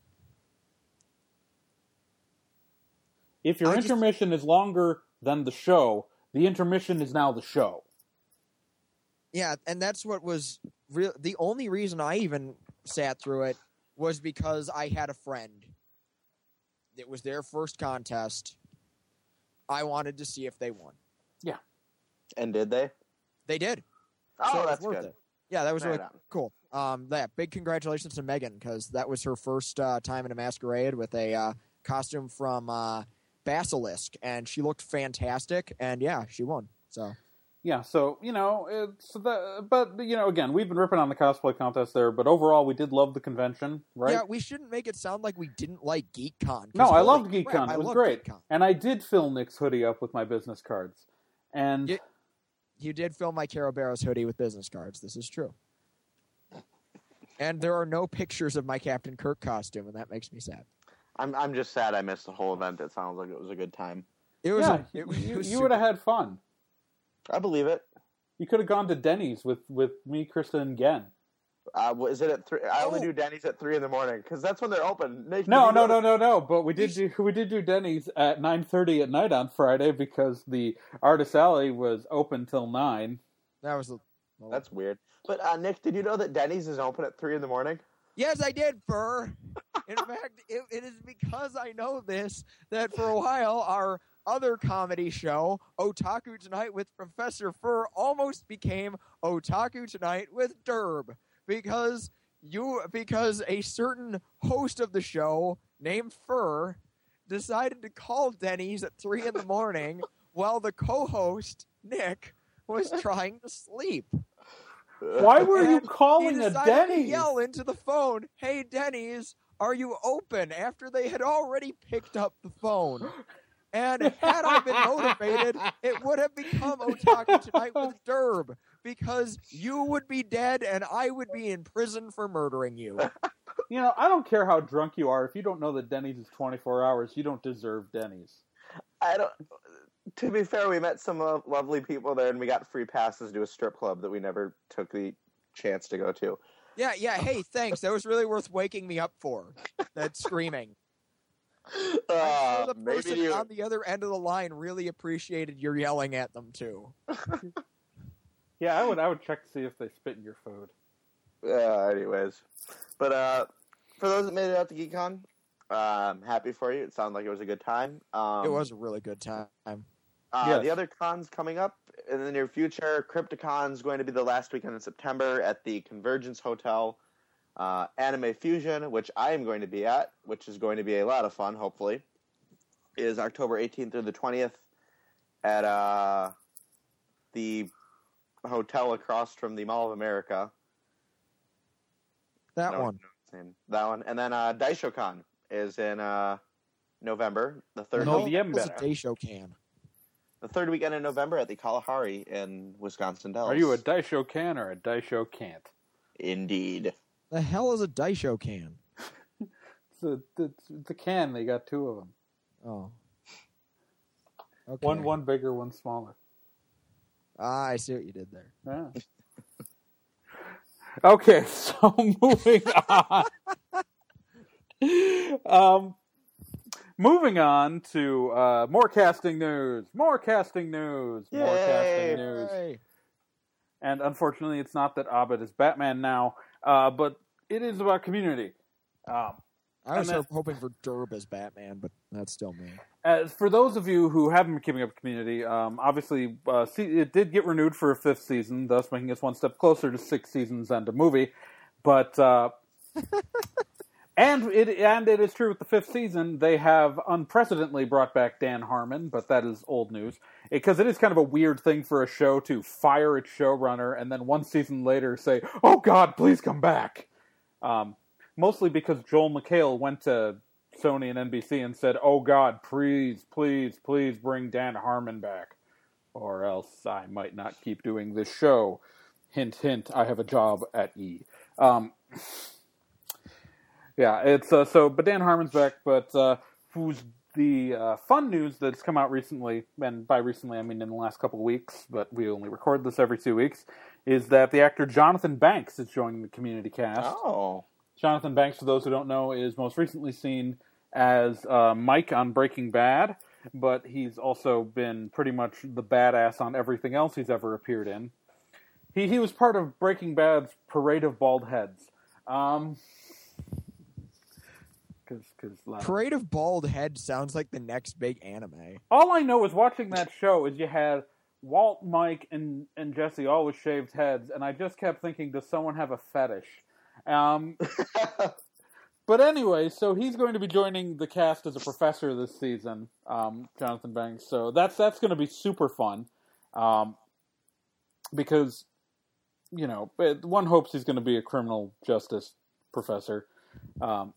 [SPEAKER 2] If your
[SPEAKER 3] I just-
[SPEAKER 2] intermission is longer than the show, the intermission is now the show.
[SPEAKER 3] Yeah, and that's what was real. The only reason I even sat through it was because I had a friend. It was their first contest. I wanted to see if they won.
[SPEAKER 1] And did they?
[SPEAKER 3] They did.
[SPEAKER 1] Oh,
[SPEAKER 3] So it was
[SPEAKER 1] that's
[SPEAKER 3] worth
[SPEAKER 1] good.
[SPEAKER 3] it. Yeah, that was
[SPEAKER 1] Right
[SPEAKER 3] really
[SPEAKER 1] on.
[SPEAKER 3] cool. Um, yeah, big congratulations to Megan, because that was her first uh, time in a masquerade with a uh, costume from uh, Basilisk, and she looked fantastic. And yeah, she won. So
[SPEAKER 2] Yeah, so, you know, it's the, but, you know, again, we've been ripping on the cosplay contest there, but overall we did love the convention, right?
[SPEAKER 3] yeah, we shouldn't make it sound like we didn't like GeekCon. 'cause
[SPEAKER 2] No, I
[SPEAKER 3] holy
[SPEAKER 2] loved
[SPEAKER 3] crap,
[SPEAKER 2] GeekCon.
[SPEAKER 3] I
[SPEAKER 2] It was
[SPEAKER 3] loved
[SPEAKER 2] great.
[SPEAKER 3] GeekCon.
[SPEAKER 2] And I did fill Nick's hoodie up with my business cards. And
[SPEAKER 3] Yeah. You did fill my Caro Barros hoodie with business cards. This is true. And there are no pictures of my Captain Kirk costume, and that makes me sad.
[SPEAKER 1] I'm I'm just sad I missed the whole event. It sounds like it was a good time.
[SPEAKER 3] It was.
[SPEAKER 2] yeah,
[SPEAKER 3] a, it,
[SPEAKER 2] you,
[SPEAKER 3] it was
[SPEAKER 2] you would have had fun.
[SPEAKER 1] I believe it.
[SPEAKER 2] You could have gone to Denny's with, with me, Krista, and Gen.
[SPEAKER 1] Uh, is it at three? I only
[SPEAKER 3] Oh.
[SPEAKER 1] do Denny's at three in the morning because that's when they're open. Nick,
[SPEAKER 2] No,
[SPEAKER 1] did you
[SPEAKER 2] no,
[SPEAKER 1] go
[SPEAKER 2] no,
[SPEAKER 1] to-
[SPEAKER 2] no, no. But we did do we did do Denny's at nine thirty at night on Friday because the Artist Alley was open till nine.
[SPEAKER 3] That was the. well,
[SPEAKER 1] That's weird. But uh, Nick, did you know that Denny's is open at three in the morning?
[SPEAKER 3] Yes, I did, Fur. In fact, it, it is because I know this that for a while our other comedy show, Otaku Tonight with Professor Fur, almost became Otaku Tonight with Derb because you because a certain host of the show named Fur decided to call Denny's at three in the morning while the co-host Nick was trying to sleep.
[SPEAKER 2] Why were you
[SPEAKER 3] And
[SPEAKER 2] calling
[SPEAKER 3] he
[SPEAKER 2] a
[SPEAKER 3] decided to
[SPEAKER 2] Denny's?
[SPEAKER 3] yell into the phone, "Hey Denny's, are you open?" after they had already picked up the phone. And had I been motivated, it would have become Otaku Tonight with Derb, because you would be dead and I would be in prison for murdering you.
[SPEAKER 2] You know, I don't care how drunk you are. If you don't know that Denny's is twenty-four hours, you don't deserve Denny's.
[SPEAKER 1] I don't. To be fair, we met some lo- lovely people there, and we got free passes to a strip club that we never took the chance to go to.
[SPEAKER 3] Yeah, yeah, hey, thanks. That was really worth waking me up for, that screaming. I'm
[SPEAKER 1] Uh,
[SPEAKER 3] sure the
[SPEAKER 1] maybe
[SPEAKER 3] person
[SPEAKER 1] you.
[SPEAKER 3] on the other end of the line really appreciated your yelling at them, too.
[SPEAKER 2] Yeah, I would I would check to see if they spit in your food.
[SPEAKER 1] Uh, anyways, but uh, for those that made it out to GeekCon, uh, I'm happy for you. It sounded like it was a good time. Um,
[SPEAKER 3] It was a really good time.
[SPEAKER 1] Uh,
[SPEAKER 2] Yes.
[SPEAKER 1] The other cons coming up in the near future, Crypticon is going to be the last weekend in September at the Convergence Hotel. Uh, Anime Fusion, which I am going to be at, which is going to be a lot of fun, hopefully, is October eighteenth through the twentieth at uh, the hotel across from the Mall of America.
[SPEAKER 3] That
[SPEAKER 1] No,
[SPEAKER 3] one.
[SPEAKER 1] no, it's in that one. And then uh, DaishoCon is in uh, November, the third
[SPEAKER 2] No,
[SPEAKER 1] week.
[SPEAKER 2] the-
[SPEAKER 3] It was a
[SPEAKER 2] November.
[SPEAKER 3] day show can.
[SPEAKER 1] The third weekend in November at the Kalahari in Wisconsin Dells.
[SPEAKER 2] Are you a Daisho can or a Daisho can't?
[SPEAKER 1] Indeed.
[SPEAKER 3] The hell is a Daisho can?
[SPEAKER 2] It's a, it's, it's a can. They got two of them.
[SPEAKER 3] Oh. Okay.
[SPEAKER 2] One one bigger, one smaller.
[SPEAKER 3] Ah, I see what you did there.
[SPEAKER 2] Yeah. Okay, so moving on. um, moving on to uh, more casting news. More casting news. More
[SPEAKER 1] Yay.
[SPEAKER 2] casting news.
[SPEAKER 3] Hey.
[SPEAKER 2] And unfortunately, it's not that Abed is Batman now, uh, but it is about Community. Um,
[SPEAKER 3] I was
[SPEAKER 2] And then-
[SPEAKER 3] hoping for Derb as Batman, but that's still me.
[SPEAKER 2] As for those of you who haven't been keeping up with Community, um, obviously uh, see, it did get renewed for a fifth season, thus making us one step closer to six seasons and a movie. But uh, and it and it is true with the fifth season, they have unprecedentedly brought back Dan Harmon, but that is old news because it is kind of a weird thing for a show to fire its showrunner and then one season later say, "Oh God, please come back." Um, mostly because Joel McHale went to Sony and N B C and said, "Oh God, please, please, please bring Dan Harmon back, or else I might not keep doing this show." Hint, hint. I have a job at E. Um, yeah, it's uh, so. But Dan Harmon's back. But uh, who's the uh, fun news that's come out recently? And by recently, I mean in the last couple of weeks. But we only record this every two weeks. Is that the actor Jonathan Banks is joining the Community cast?
[SPEAKER 1] Oh.
[SPEAKER 2] Jonathan Banks, for those who don't know, is most recently seen as uh, Mike on Breaking Bad, but he's also been pretty much the badass on everything else he's ever appeared in. He he was part of Breaking Bad's Parade of Bald Heads. Um, cause, cause, uh,
[SPEAKER 3] Parade of Bald Head sounds like the next big anime.
[SPEAKER 2] all I know is watching that show is you had Walt, Mike, and, and Jesse all with shaved heads, and I just kept thinking, does someone have a fetish? Um... But anyway, so he's going to be joining the cast as a professor this season, um, Jonathan Banks. So that's that's going to be super fun, um, because you know one hopes he's going to be a criminal justice professor. Um,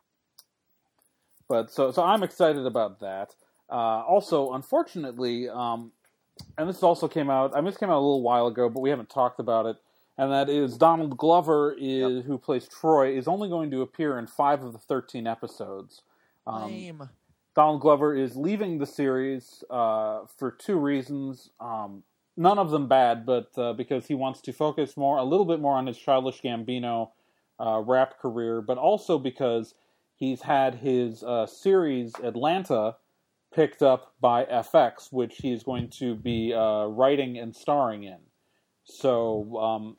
[SPEAKER 2] but so so I'm excited about that. Uh, also, unfortunately, um, and this also came out. I mean, this came out a little while ago, but we haven't talked about it. And that is Donald Glover, is,
[SPEAKER 1] Yep.
[SPEAKER 2] who plays Troy, is only going to appear in five of the thirteen episodes. Um,
[SPEAKER 3] Lame.
[SPEAKER 2] Donald Glover is leaving the series uh, for two reasons. Um, none of them bad, but uh, because he wants to focus more, a little bit more on his Childish Gambino uh, rap career, but also because he's had his uh, series Atlanta picked up by F X, which he's going to be uh, writing and starring in. So, um,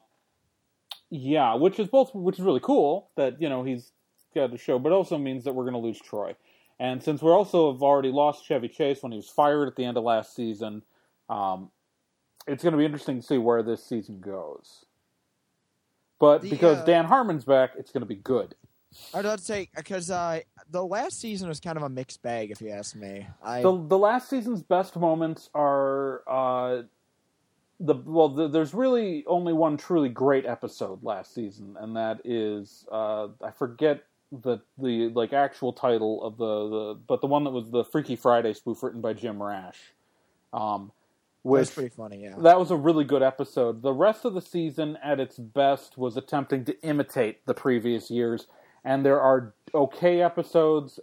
[SPEAKER 2] yeah, which is both, which is really cool that, you know, he's got a show, but also means that we're going to lose Troy. And since we also have already lost Chevy Chase when he was fired at the end of last season, um, it's going to be interesting to see where this season goes. But
[SPEAKER 3] the,
[SPEAKER 2] because
[SPEAKER 3] uh,
[SPEAKER 2] Dan Harmon's back, it's going to be good.
[SPEAKER 3] I was about to say, because uh, the last season was kind of a mixed bag, if you ask me. I...
[SPEAKER 2] The the last season's best moments are uh, the well. The, there's really only one truly great episode last season, and that is uh, I forget the the like actual title of the, the but the one that was the Freaky Friday spoof written by Jim Rash. Um, which,
[SPEAKER 3] That's pretty funny, yeah.
[SPEAKER 2] That was a really good episode. The rest of the season, at its best, was attempting to imitate the previous years. And there are okay episodes,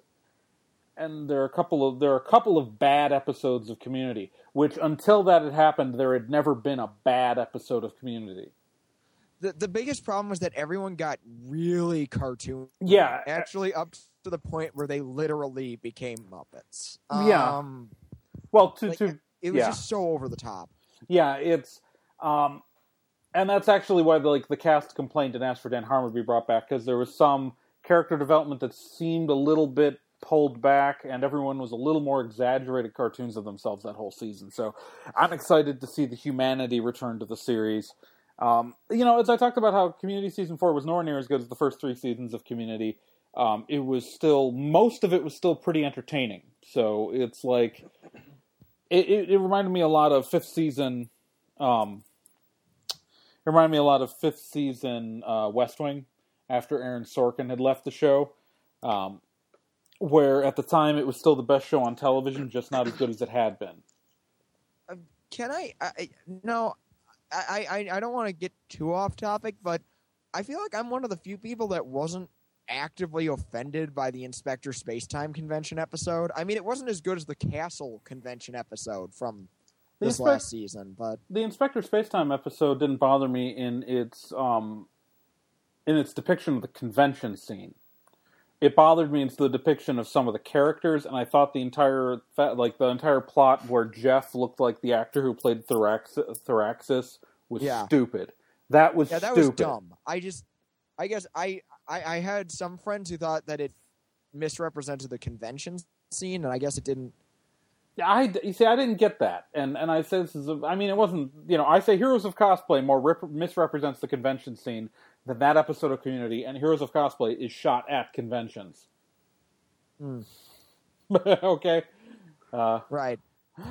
[SPEAKER 2] and there are a couple of there are a couple of bad episodes of Community. Which, until that had happened, there had never been a bad episode of Community.
[SPEAKER 3] The the biggest problem was that everyone got really cartoon.
[SPEAKER 2] Yeah,
[SPEAKER 3] actually, up to the point where they literally became Muppets.
[SPEAKER 2] Yeah.
[SPEAKER 3] Um,
[SPEAKER 2] well, to
[SPEAKER 3] like,
[SPEAKER 2] to
[SPEAKER 3] it was
[SPEAKER 2] yeah.
[SPEAKER 3] just so over the top.
[SPEAKER 2] Yeah, it's. Um, and that's actually why the, like the cast complained and asked for Dan Harmon to be brought back, because there was some character development that seemed a little bit pulled back, and everyone was a little more exaggerated cartoons of themselves that whole season. So I'm excited to see the humanity return to the series. Um, you know, as I talked about how Community Season four was nowhere near as good as the first three seasons of Community, um, it was still, most of it was still pretty entertaining. So it's like, it, it, it reminded me a lot of fifth season, um, it reminded me a lot of fifth season uh, West Wing, after Aaron Sorkin had left the show, um, where at the time it was still the best show on television, just not as good as it had been.
[SPEAKER 3] Uh, can I, I no, I, I, I don't want to get too off topic, but I feel like I'm one of the few people that wasn't actively offended by the Inspector Spacetime Convention episode. I mean, it wasn't as good as the Castle Convention episode from this Inspec- last season, but
[SPEAKER 2] the Inspector Spacetime episode didn't bother me in its um, in its depiction of the convention scene. It bothered me in the depiction of some of the characters, and I thought the entire like the entire plot where Jeff looked like the actor who played Thoraxis, Thoraxis was
[SPEAKER 3] yeah.
[SPEAKER 2] stupid. That was
[SPEAKER 3] yeah, that
[SPEAKER 2] stupid.
[SPEAKER 3] was dumb. I just, I guess I, I, I had some friends who thought that it misrepresented the convention scene, and I guess it didn't.
[SPEAKER 2] I you see, I didn't get that, and and I say this is, a, I mean, it wasn't, you know, I say Heroes of Cosplay more rep- misrepresents the convention scene than that episode of Community, and Heroes of Cosplay is shot at conventions.
[SPEAKER 3] Mm.
[SPEAKER 2] Okay, uh,
[SPEAKER 3] right.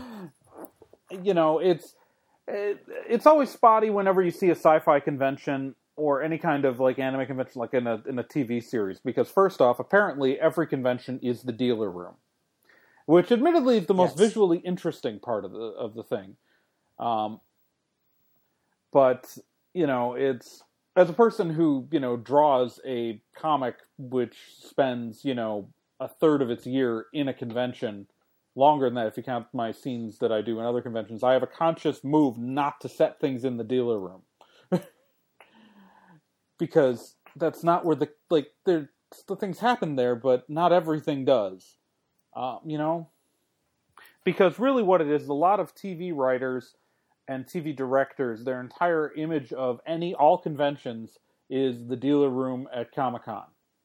[SPEAKER 2] You know, it's it, it's always spotty whenever you see a sci-fi convention or any kind of like anime convention, like in a in a T V series, because first off, apparently every convention is the dealer room. Which, admittedly, is the most
[SPEAKER 3] yes.
[SPEAKER 2] visually interesting part of the of the thing. Um, but, you know, it's... As a person who, you know, draws a comic which spends, you know, a third of its year in a convention, longer than that if you count my scenes that I do in other conventions, I have a conscious move not to set things in the dealer room. Because that's not where the... Like, there, the things happen there, but not everything does. Uh, you know, because really what it is, a lot of T V writers and T V directors, their entire image of any, all conventions is the dealer room at Comic-Con.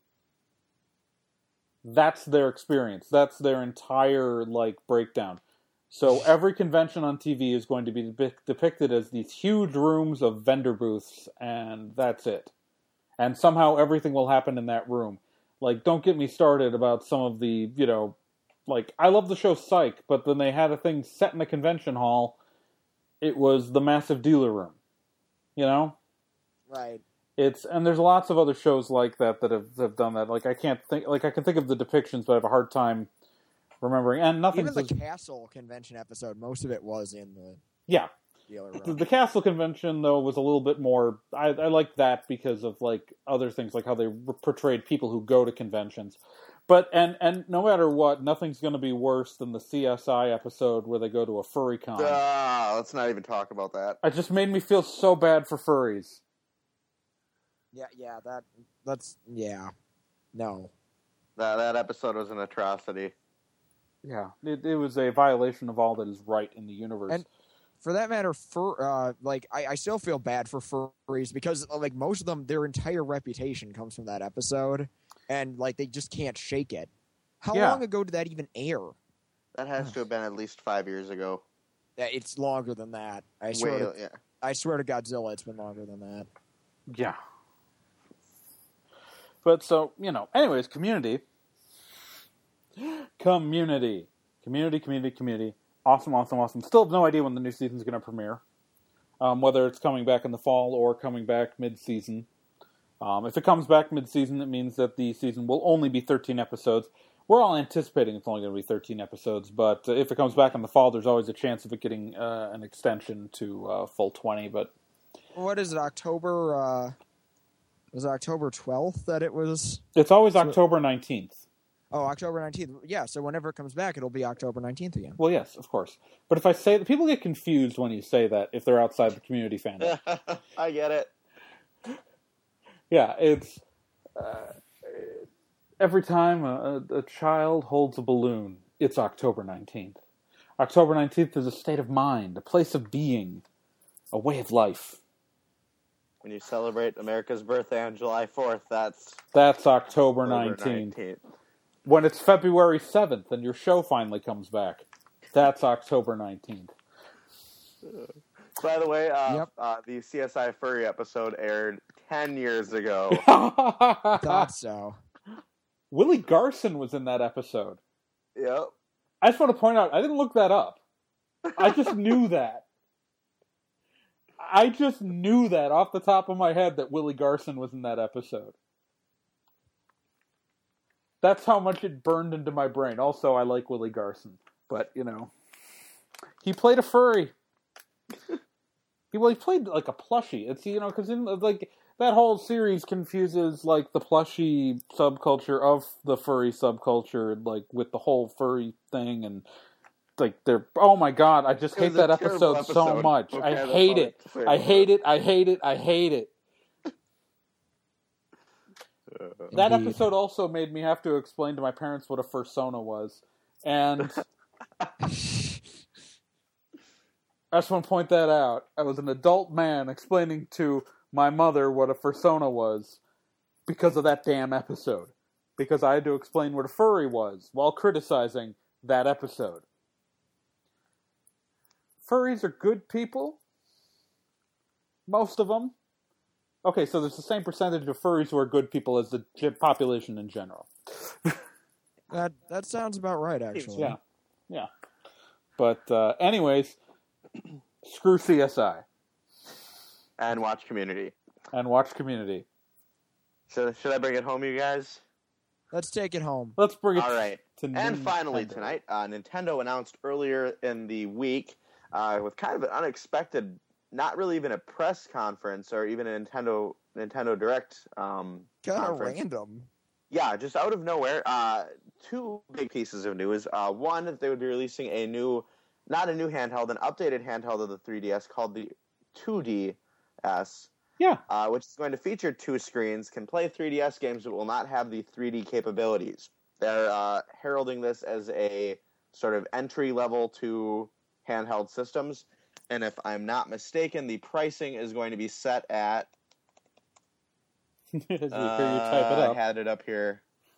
[SPEAKER 2] That's their experience. That's their entire, like, breakdown. So every convention on T V is going to be de- depicted as these huge rooms of vendor booths, and that's it. And somehow everything will happen in that room. Like, don't get me started about some of the, you know, like, I love the show Psych, but when they had a thing set in a convention hall, it was the massive dealer room. You know?
[SPEAKER 3] Right.
[SPEAKER 2] It's, and there's lots of other shows like that that have, have done that. Like, I can't think, like, I can think of the depictions, but I have a hard time remembering. And nothing.
[SPEAKER 3] Even the
[SPEAKER 2] says,
[SPEAKER 3] Castle Convention episode, most of it was in the
[SPEAKER 2] yeah.
[SPEAKER 3] dealer room.
[SPEAKER 2] The, the Castle Convention, though, was a little bit more, I, I liked that because of, like, other things, like how they portrayed people who go to conventions. But and and no matter what, nothing's going to be worse than the C S I episode where they go to a furry con.
[SPEAKER 1] Ah, let's not even talk about that.
[SPEAKER 2] It just made me feel so bad for furries.
[SPEAKER 3] Yeah, yeah, that that's yeah, no.
[SPEAKER 1] That that episode was an atrocity.
[SPEAKER 2] Yeah, it, it was a violation of all that is right in the universe.
[SPEAKER 3] And for that matter, fur uh, like I, I still feel bad for furries because like most of them, their entire reputation comes from that episode, and like they just can't shake it. How
[SPEAKER 2] Yeah.
[SPEAKER 3] long ago did that even air?
[SPEAKER 1] That has to have been at least five years ago.
[SPEAKER 3] Yeah, it's longer than that. I swear.
[SPEAKER 1] Way,
[SPEAKER 3] to,
[SPEAKER 1] yeah.
[SPEAKER 3] I swear to Godzilla, it's been longer than that.
[SPEAKER 2] Yeah. But so, you know, anyways, Community. Community. Community, community, community. Awesome, awesome, awesome. Still have no idea when the new season's going to premiere. Um, whether it's coming back in the fall or coming back mid-season. Um, if it comes back mid-season, it means that the season will only be thirteen episodes. We're all anticipating it's only going to be thirteen episodes, but uh, if it comes back in the fall, there's always a chance of it getting uh, an extension to uh, full twenty, but...
[SPEAKER 3] What is it, October? Uh, was it October twelfth that it was?
[SPEAKER 2] It's always
[SPEAKER 3] So-
[SPEAKER 2] October nineteenth.
[SPEAKER 3] Oh, October nineteenth. Yeah, so whenever it comes back, it'll be October nineteenth again.
[SPEAKER 2] Well, yes, of course. But if I say that, people get confused when you say that if they're outside the Community fandom.
[SPEAKER 1] I get it.
[SPEAKER 2] Yeah, it's uh, every time a, a child holds a balloon, it's October nineteenth. October nineteenth is a state of mind, a place of being, a way of life.
[SPEAKER 1] When you celebrate America's birthday on July fourth, that's
[SPEAKER 2] That's October
[SPEAKER 1] October
[SPEAKER 2] nineteenth.
[SPEAKER 1] nineteenth.
[SPEAKER 2] When it's February seventh and your show finally comes back, that's October nineteenth.
[SPEAKER 1] By the way, uh,
[SPEAKER 3] Yep.
[SPEAKER 1] uh, the C S I Furry episode aired ten years ago.
[SPEAKER 3] Thought so.
[SPEAKER 2] Willie Garson was in that episode.
[SPEAKER 1] Yep.
[SPEAKER 2] I just want to point out, I didn't look that up. I just knew that. I just knew that off the top of my head that Willie Garson was in that episode. That's how much it burned into my brain. Also, I like Willie Garson. But, you know, he played a furry. he, well, he played like a plushie. It's, you know, because in like that whole series confuses like the plushie subculture of the furry subculture, like with the whole furry thing, and like they're oh my god, I just
[SPEAKER 1] It
[SPEAKER 2] hate
[SPEAKER 1] was
[SPEAKER 2] that
[SPEAKER 1] a terrible
[SPEAKER 2] episode, so
[SPEAKER 1] episode.
[SPEAKER 2] much.
[SPEAKER 1] Okay,
[SPEAKER 2] I
[SPEAKER 1] that's
[SPEAKER 2] hate
[SPEAKER 1] all
[SPEAKER 2] it.
[SPEAKER 1] I can say
[SPEAKER 2] I
[SPEAKER 1] about
[SPEAKER 2] hate
[SPEAKER 1] it.
[SPEAKER 2] it. I hate it. I hate it. That
[SPEAKER 3] Indeed.
[SPEAKER 2] episode also made me have to explain to my parents what a fursona was, and I just want to point that out. I was an adult man explaining to my mother what a fursona was because of that damn episode. Because I had to explain what a furry was while criticizing that episode. Furries are good people. Most of them. Okay, so there's the same percentage of furries who are good people as the g- population in general.
[SPEAKER 3] That that sounds about right, actually.
[SPEAKER 2] Yeah, yeah. But uh, anyways, screw C S I
[SPEAKER 1] And watch Community.
[SPEAKER 2] and watch Community.
[SPEAKER 1] Should, should I bring it home, you guys?
[SPEAKER 3] Let's take it home.
[SPEAKER 2] Let's bring it
[SPEAKER 1] All right.
[SPEAKER 2] to
[SPEAKER 1] And finally
[SPEAKER 2] Nintendo.
[SPEAKER 1] tonight, uh, Nintendo announced earlier in the week uh, with kind of an unexpected, not really even a press conference or even a Nintendo Nintendo Direct um,
[SPEAKER 3] Kind of
[SPEAKER 1] conference.
[SPEAKER 3] random.
[SPEAKER 1] Yeah, just out of nowhere. Uh, two big pieces of news. Uh, one, that they would be releasing a new, not a new handheld, an updated handheld of the three D S called the two D S.
[SPEAKER 2] Yeah.
[SPEAKER 1] Uh, which is going to feature two screens, can play three D S games, but will not have the three D capabilities. They're uh, heralding this as a sort of entry level to handheld systems. And if I'm not mistaken, the pricing is going to be set at...
[SPEAKER 2] As you hear you
[SPEAKER 1] Uh,
[SPEAKER 2] type it
[SPEAKER 1] I
[SPEAKER 2] up.
[SPEAKER 1] had it up here.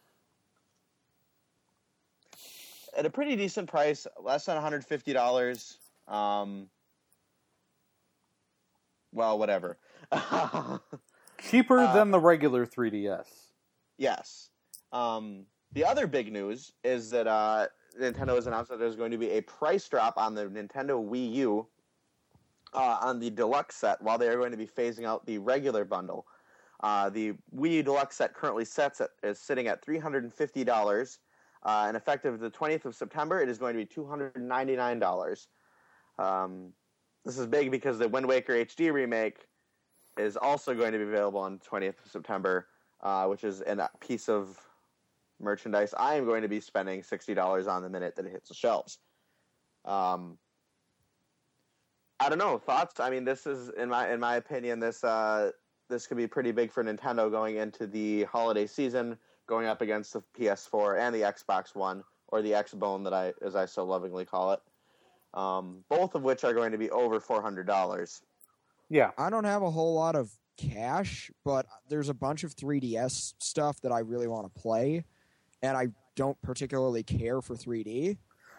[SPEAKER 1] At a pretty decent price, less than one hundred fifty dollars. Um, well, whatever.
[SPEAKER 2] Cheaper
[SPEAKER 1] uh,
[SPEAKER 2] than the regular three D S.
[SPEAKER 1] Yes. Um, the other big news is that uh, Nintendo has announced that there's going to be a price drop on the Nintendo Wii U uh, on the deluxe set, while they are going to be phasing out the regular bundle. Uh, the Wii U Deluxe set currently sets at, is sitting at three hundred fifty dollars, uh, and effective the twentieth of September, it is going to be two hundred ninety-nine dollars. Um, this is big because the Wind Waker H D remake is also going to be available on twentieth of September, uh, which is a piece of merchandise, I am going to be spending sixty dollars on the minute that it hits the shelves. Um, I don't know, thoughts? I mean, this is, in my in my opinion, this uh, this could be pretty big for Nintendo going into the holiday season, going up against the P S four and the Xbox One, or the X-Bone, that I, as I so lovingly call it. Um, both of which are going to be over four hundred dollars.
[SPEAKER 2] Yeah.
[SPEAKER 3] I don't have a whole lot of cash, but there's a bunch of three D S stuff that I really want to play, and I don't particularly care for three D.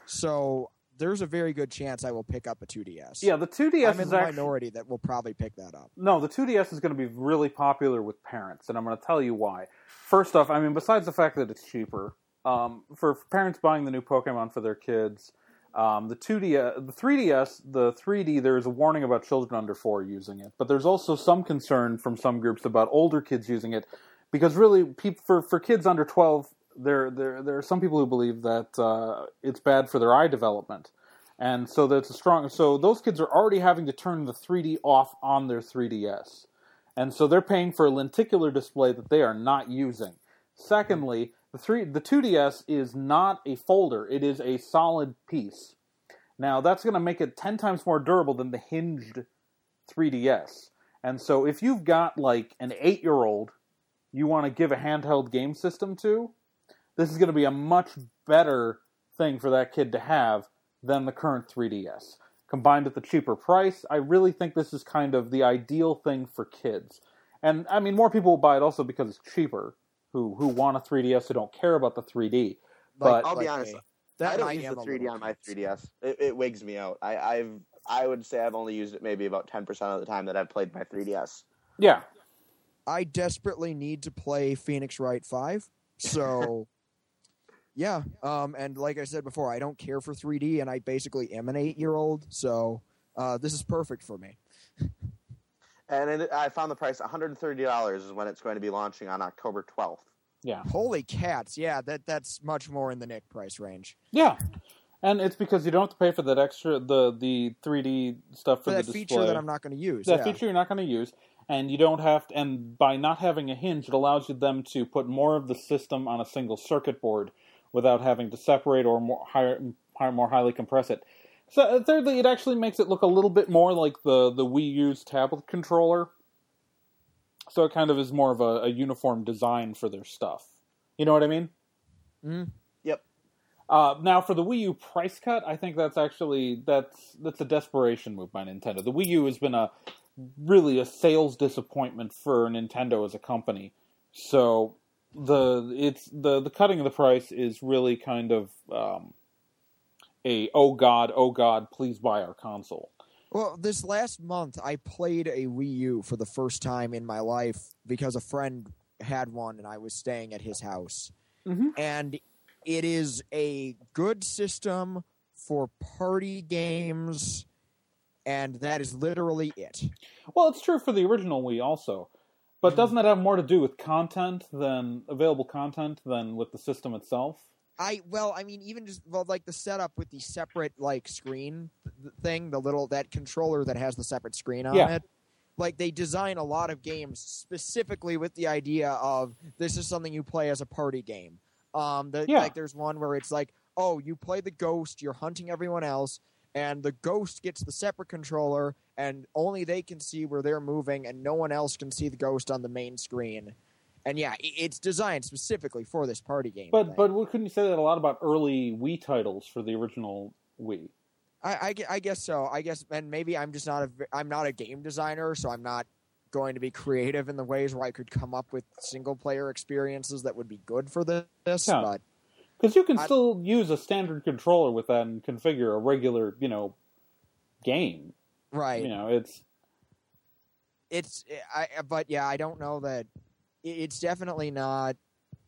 [SPEAKER 3] So there's a very good chance I will pick up a two D S.
[SPEAKER 2] Yeah, the two D S
[SPEAKER 3] I'm in
[SPEAKER 2] is
[SPEAKER 3] the
[SPEAKER 2] actually...
[SPEAKER 3] minority that will probably pick that up.
[SPEAKER 2] No, the two D S is going to be really popular with parents, and I'm going to tell you why. First off, I mean, besides the fact that it's cheaper, um, for parents buying the new Pokemon for their kids, um, the two D S, the three D S, the three D, there is a warning about children under four using it, but there's also some concern from some groups about older kids using it, because really, peop- for for kids under twelve, there there there are some people who believe that uh, it's bad for their eye development. And so that's a strong. So those kids are already having to turn the three D off on their three D S, and so they're paying for a lenticular display that they are not using. Secondly, the three the two D S is not a folder; it is a solid piece. Now that's going to make it ten times more durable than the hinged three D S. And so if you've got like an eight-year-old you want to give a handheld game system to, this is going to be a much better thing for that kid to have than the current three D S. Combined at the cheaper price, I really think this is kind of the ideal thing for kids. And, I mean, more people will buy it also because it's cheaper, who who want a three D S, who don't care about the three D.
[SPEAKER 3] Like,
[SPEAKER 2] But
[SPEAKER 1] I'll be
[SPEAKER 3] like
[SPEAKER 1] honest,
[SPEAKER 3] me. That
[SPEAKER 1] I don't
[SPEAKER 3] I
[SPEAKER 1] use
[SPEAKER 3] am
[SPEAKER 1] the
[SPEAKER 3] a
[SPEAKER 1] three D
[SPEAKER 3] little
[SPEAKER 1] on my
[SPEAKER 3] confused.
[SPEAKER 1] three D S. It, it wigs me out. I, I've I would say I've only used it maybe about ten percent of the time that I've played my three D S.
[SPEAKER 2] yeah,
[SPEAKER 3] I desperately need to play Phoenix Wright five, so yeah. Um, and like I said before, I don't care for three D, and I basically am an eight-year-old, so uh, this is perfect for me.
[SPEAKER 1] And it, I found the price one hundred thirty dollars is when it's going to be launching on October twelfth.
[SPEAKER 2] yeah.
[SPEAKER 3] Holy cats! Yeah, that that's much more in the Nick price range.
[SPEAKER 2] Yeah. And it's because you don't have to pay for that extra, the, the three D stuff for,
[SPEAKER 3] For
[SPEAKER 2] the
[SPEAKER 3] that
[SPEAKER 2] display.
[SPEAKER 3] feature that I'm not going to use.
[SPEAKER 2] That
[SPEAKER 3] yeah.
[SPEAKER 2] feature you're not going to use, and you don't have to, and by not having a hinge, it allows you them to put more of the system on a single circuit board without having to separate or more higher, higher more highly compress it. So, uh, thirdly, it actually makes it look a little bit more like the, the Wii U's tablet controller. So it kind of is more of a, a uniform design for their stuff. You know what I mean?
[SPEAKER 3] Mm.
[SPEAKER 1] Yep.
[SPEAKER 2] Uh, now, for the Wii U price cut, I think that's actually that's that's a desperation move by Nintendo. The Wii U has been a really a sales disappointment for Nintendo as a company. So the it's the the cutting of the price is really kind of um, a oh god, oh god, please buy our console.
[SPEAKER 3] Well, this last month, I played a Wii U for the first time in my life because a friend had one and I was staying at his house.
[SPEAKER 2] Mm-hmm.
[SPEAKER 3] And it is a good system for party games, and that is literally it.
[SPEAKER 2] Well, it's true for the original Wii also. But doesn't that have more to do with content than available content than with the system itself?
[SPEAKER 3] I well, I mean, even just well, like the setup with the separate like screen th- thing, the little that controller that has the separate screen on
[SPEAKER 2] Yeah.
[SPEAKER 3] it. Like they design a lot of games specifically with the idea of this is something you play as a party game. Um, the,
[SPEAKER 2] Yeah.
[SPEAKER 3] like there's one where it's like, oh, you play the ghost, you're hunting everyone else, and the ghost gets the separate controller, and only they can see where they're moving, and no one else can see the ghost on the main screen. And yeah, i- it's designed specifically for this party game.
[SPEAKER 2] But
[SPEAKER 3] thing.
[SPEAKER 2] but couldn't you say that a lot about early Wii titles for the original Wii?
[SPEAKER 3] I, I, gue- I guess so. I guess, and maybe I'm just not a v- I'm not a game designer, so I'm not going to be creative in the ways where I could come up with single player experiences that would be good for this.
[SPEAKER 2] Yeah.
[SPEAKER 3] But
[SPEAKER 2] Because you can
[SPEAKER 3] I-
[SPEAKER 2] still use a standard controller with that and configure a regular, you know, game.
[SPEAKER 3] right,
[SPEAKER 2] You know, it's
[SPEAKER 3] it's I. But yeah, I don't know that it- it's definitely not.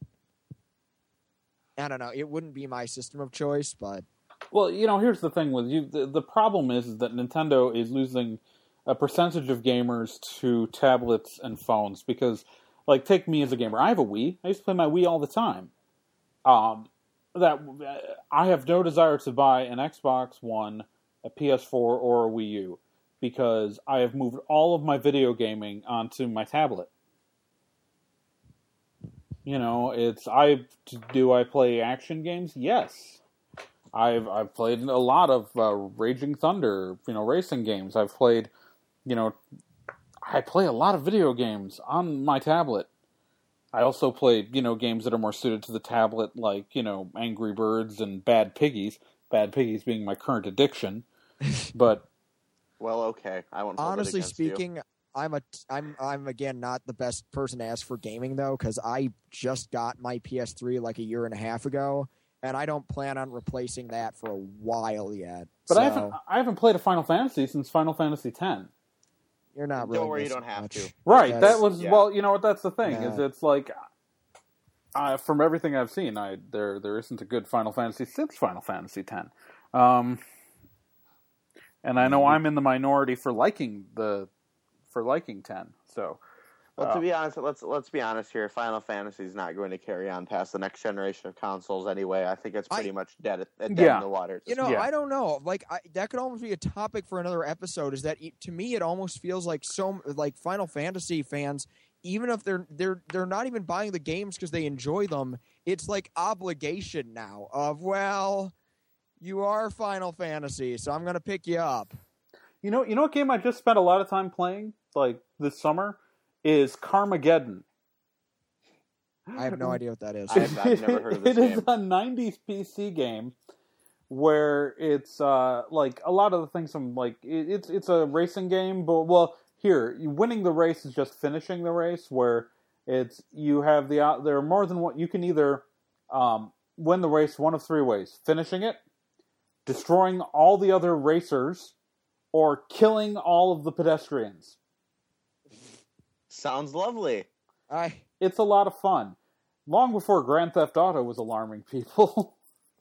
[SPEAKER 3] I don't know. It wouldn't be my system of choice, but
[SPEAKER 2] well, you know, here's the thing with you. The, the problem is, is that Nintendo is losing a percentage of gamers to tablets and phones because, like, take me as a gamer. I have a Wii. I used to play my Wii all the time. Um, that I have no desire to buy an Xbox One, a P S four, or a Wii U because I have moved all of my video gaming onto my tablet. You know, it's I do I play action games? Yes. I've I've played a lot of uh, Raging Thunder, you know, racing games. I've played, you know, I play a lot of video games on my tablet. I also play, you know, games that are more suited to the tablet, like, you know, Angry Birds and Bad Piggies. Bad Piggies being my current addiction. But
[SPEAKER 1] well, okay, I won't. hold it
[SPEAKER 3] Honestly
[SPEAKER 1] against
[SPEAKER 3] speaking,
[SPEAKER 1] you.
[SPEAKER 3] I'm a I'm I'm again not the best person to ask for gaming though, because I just got my P S three like a year and a half ago, and I don't plan on replacing that for a while yet.
[SPEAKER 2] but
[SPEAKER 3] so
[SPEAKER 2] I haven't I haven't played a Final Fantasy since Final Fantasy X.
[SPEAKER 3] you're not
[SPEAKER 1] Don't
[SPEAKER 3] really
[SPEAKER 1] worry, you
[SPEAKER 3] missing
[SPEAKER 1] don't have
[SPEAKER 3] much.
[SPEAKER 1] to.
[SPEAKER 2] Right,
[SPEAKER 3] Yes.
[SPEAKER 2] that was
[SPEAKER 1] Yeah.
[SPEAKER 2] well, you know what? That's the thing
[SPEAKER 3] Yeah.
[SPEAKER 2] is it's like, uh, from everything I've seen, I there there isn't a good Final Fantasy since Final Fantasy X, um, and I know I'm in the minority for liking the for liking ten. So,
[SPEAKER 1] Well,
[SPEAKER 2] uh,
[SPEAKER 1] to be honest, let's let's be honest here. Final Fantasy is not going to carry on past the next generation of consoles anyway. I think it's pretty
[SPEAKER 3] I-
[SPEAKER 1] much dead, at- dead
[SPEAKER 2] Yeah.
[SPEAKER 1] in the water. at
[SPEAKER 3] You
[SPEAKER 1] this
[SPEAKER 3] know,
[SPEAKER 2] Yeah.
[SPEAKER 3] I don't know. Like I, that could almost be a topic for another episode. Is that it, to me, it almost feels like so like Final Fantasy fans, even if they're they're they're not even buying the games because they enjoy them. It's like obligation now of well, you are Final Fantasy, so I'm gonna pick you up.
[SPEAKER 2] you know, you know what game I just spent a lot of time playing like this summer is Carmageddon.
[SPEAKER 3] I have no idea what that is.
[SPEAKER 1] I have- I've never heard of this
[SPEAKER 2] It is
[SPEAKER 1] game.
[SPEAKER 2] a nineties P C game where it's uh, like a lot of the things from like it, it's it's a racing game, but well, here you winning the race is just finishing the race. Where it's you have the uh, there are more than one. You can either um, win the race one of three ways: finishing it, destroying all the other racers, or killing all of the pedestrians.
[SPEAKER 1] Sounds lovely.
[SPEAKER 3] I
[SPEAKER 2] It's a lot of fun. Long before Grand Theft Auto was alarming people,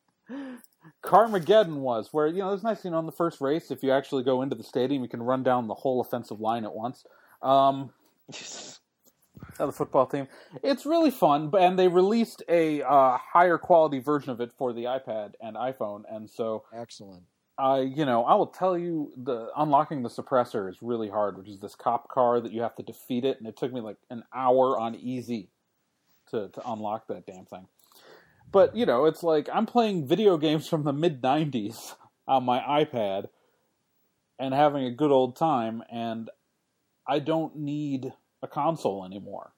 [SPEAKER 2] Carmageddon was, where, you know, it's nice, you know, in the first race, if you actually go into the stadium, you can run down the whole offensive line at once. Um, of the football team. It's really fun, but- and they released a uh, higher quality version of it for the iPad and iPhone, and so
[SPEAKER 3] excellent.
[SPEAKER 2] I, you know, I will tell you, the unlocking the suppressor is really hard, which is this cop car that you have to defeat it, and it took me like an hour on easy to, to unlock that damn thing. But, you know, it's like I'm playing video games from the mid nineties on my iPad and having a good old time, and I don't need a console anymore.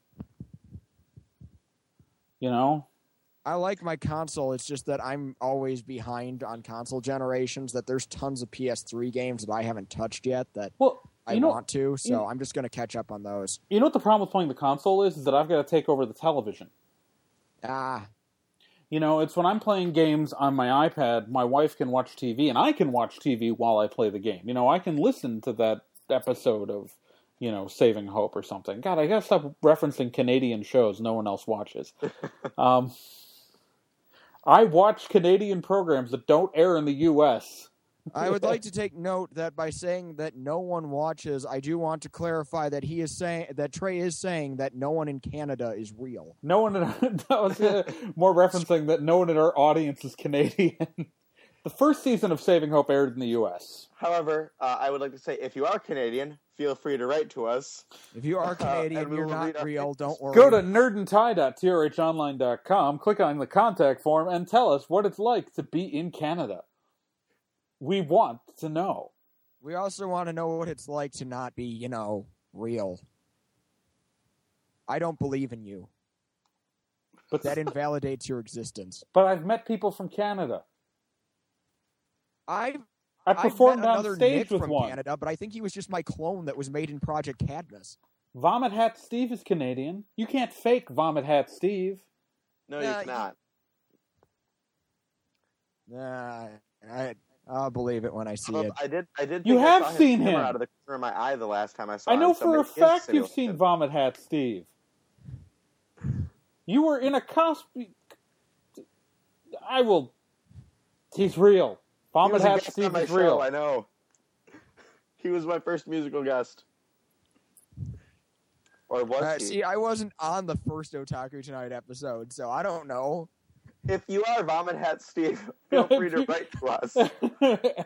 [SPEAKER 2] You know?
[SPEAKER 3] I like my console. It's just that I'm always behind on console generations. That there's tons of P S three games that I haven't touched yet that
[SPEAKER 2] Well,
[SPEAKER 3] I
[SPEAKER 2] you know,
[SPEAKER 3] want to. So
[SPEAKER 2] you-
[SPEAKER 3] I'm just going to catch up on those.
[SPEAKER 2] you know what the problem with playing the console is? Is that I've got to take over the television.
[SPEAKER 3] Ah,
[SPEAKER 2] You know, it's when I'm playing games on my iPad, my wife can watch T V, and I can watch T V while I play the game. You know, I can listen to that episode of, you know, Saving Hope or something. God, I gotta stop referencing Canadian shows no one else watches. um, I watch Canadian programs that don't air in the U S
[SPEAKER 3] I would like to take note that by saying that no one watches, I do want to clarify that he is saying that Trey is saying that no one in Canada is real.
[SPEAKER 2] No one in our, that was uh, more referencing that no one in our audience is Canadian. The first season of Saving Hope aired in the U S
[SPEAKER 1] However, uh, I would like to say, if you are Canadian, feel free to write to us.
[SPEAKER 3] If you are Canadian,
[SPEAKER 1] and we
[SPEAKER 3] you're
[SPEAKER 1] will read
[SPEAKER 3] not
[SPEAKER 1] our
[SPEAKER 3] real.
[SPEAKER 1] names.
[SPEAKER 3] Don't worry.
[SPEAKER 2] Go to nerd and tie dot t r h online dot com, click on the contact form, and tell us what it's like to be in Canada. We want to know.
[SPEAKER 3] We also want to know what it's like to not be, you know, real. I don't believe in you.
[SPEAKER 2] But
[SPEAKER 3] That invalidates your existence.
[SPEAKER 2] but I've met people from Canada.
[SPEAKER 3] I've
[SPEAKER 2] I
[SPEAKER 3] I've
[SPEAKER 2] performed
[SPEAKER 3] met
[SPEAKER 2] on
[SPEAKER 3] another
[SPEAKER 2] stage
[SPEAKER 3] Nick
[SPEAKER 2] with
[SPEAKER 3] from
[SPEAKER 2] one.
[SPEAKER 3] Canada, but I think he was just my clone that was made in Project Cadmus.
[SPEAKER 2] Vomit Hat Steve is Canadian. You can't fake Vomit Hat Steve.
[SPEAKER 1] No,
[SPEAKER 3] Yeah,
[SPEAKER 1] you cannot.
[SPEAKER 3] Nah, I I'll believe it when I see
[SPEAKER 1] Well,
[SPEAKER 3] it.
[SPEAKER 1] I did. I did.
[SPEAKER 2] You
[SPEAKER 1] think I
[SPEAKER 2] have
[SPEAKER 1] saw his
[SPEAKER 2] seen
[SPEAKER 1] camera
[SPEAKER 2] him.
[SPEAKER 1] out of the corner of my eye the last time I saw
[SPEAKER 2] I
[SPEAKER 1] him.
[SPEAKER 2] know
[SPEAKER 1] so
[SPEAKER 2] for a
[SPEAKER 1] maybe he is
[SPEAKER 2] fact
[SPEAKER 1] sitting
[SPEAKER 2] you've
[SPEAKER 1] with
[SPEAKER 2] seen
[SPEAKER 1] him.
[SPEAKER 2] Vomit Hat Steve. You were in a costume. I will. He's real.
[SPEAKER 1] He
[SPEAKER 2] Vomit
[SPEAKER 1] was a
[SPEAKER 2] Hat
[SPEAKER 1] guest on
[SPEAKER 2] Steve
[SPEAKER 1] my
[SPEAKER 2] is
[SPEAKER 1] show,
[SPEAKER 2] real.
[SPEAKER 1] I know. He was my first musical guest. Or was
[SPEAKER 3] Uh,
[SPEAKER 1] he?
[SPEAKER 3] see, I wasn't on the first Otaku Tonight episode, so I don't know.
[SPEAKER 1] If you are Vomit Hat Steve, feel free to write to us.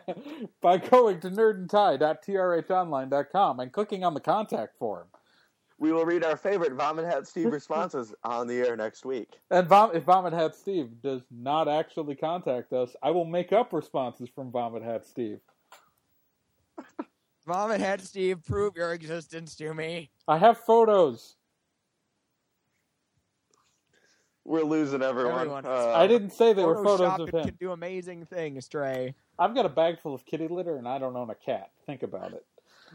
[SPEAKER 2] By going to nerd and tie dot t r h online dot com and clicking on the contact form.
[SPEAKER 1] we will read our favorite Vomit Hat Steve responses on the air next week.
[SPEAKER 2] And Vom- if Vomit Hat Steve does not actually contact us, I will make up responses from Vomit Hat Steve.
[SPEAKER 3] Vomit Hat Steve, prove your existence to me.
[SPEAKER 2] I have photos.
[SPEAKER 1] We're losing everyone.
[SPEAKER 3] Everyone.
[SPEAKER 1] Uh,
[SPEAKER 2] I didn't say they were photos
[SPEAKER 3] Photoshop
[SPEAKER 2] of
[SPEAKER 3] it
[SPEAKER 2] him.
[SPEAKER 3] can do amazing things, Trey.
[SPEAKER 2] I've got a bag full of kitty litter, and I don't own a cat. Think about it.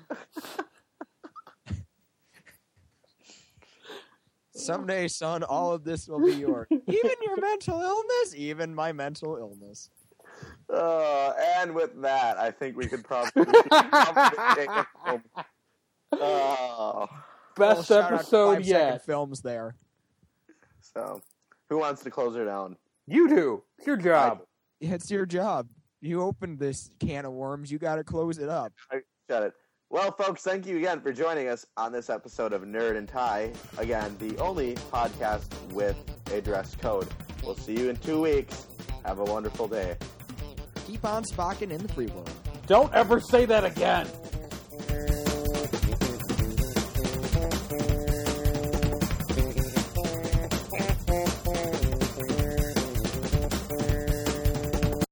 [SPEAKER 3] Someday, son, all of this will be yours. Even your mental illness, even my mental illness.
[SPEAKER 1] Uh, and with that, I think we could probably. probably take it home. Uh,
[SPEAKER 2] Best
[SPEAKER 3] Well, shout out to
[SPEAKER 2] episode
[SPEAKER 3] five second
[SPEAKER 2] yet.
[SPEAKER 3] films there.
[SPEAKER 1] so, who wants to close her down?
[SPEAKER 2] You do. It's your job.
[SPEAKER 3] It's your job. You opened this can of worms. You got to close it up.
[SPEAKER 1] I, shut it. Well, folks, thank you again for joining us on this episode of Nerd and Tie. Again, the only podcast with a dress code. We'll see you in two weeks. Have a wonderful day.
[SPEAKER 3] Keep on spocking in the free world.
[SPEAKER 2] Don't ever say that again.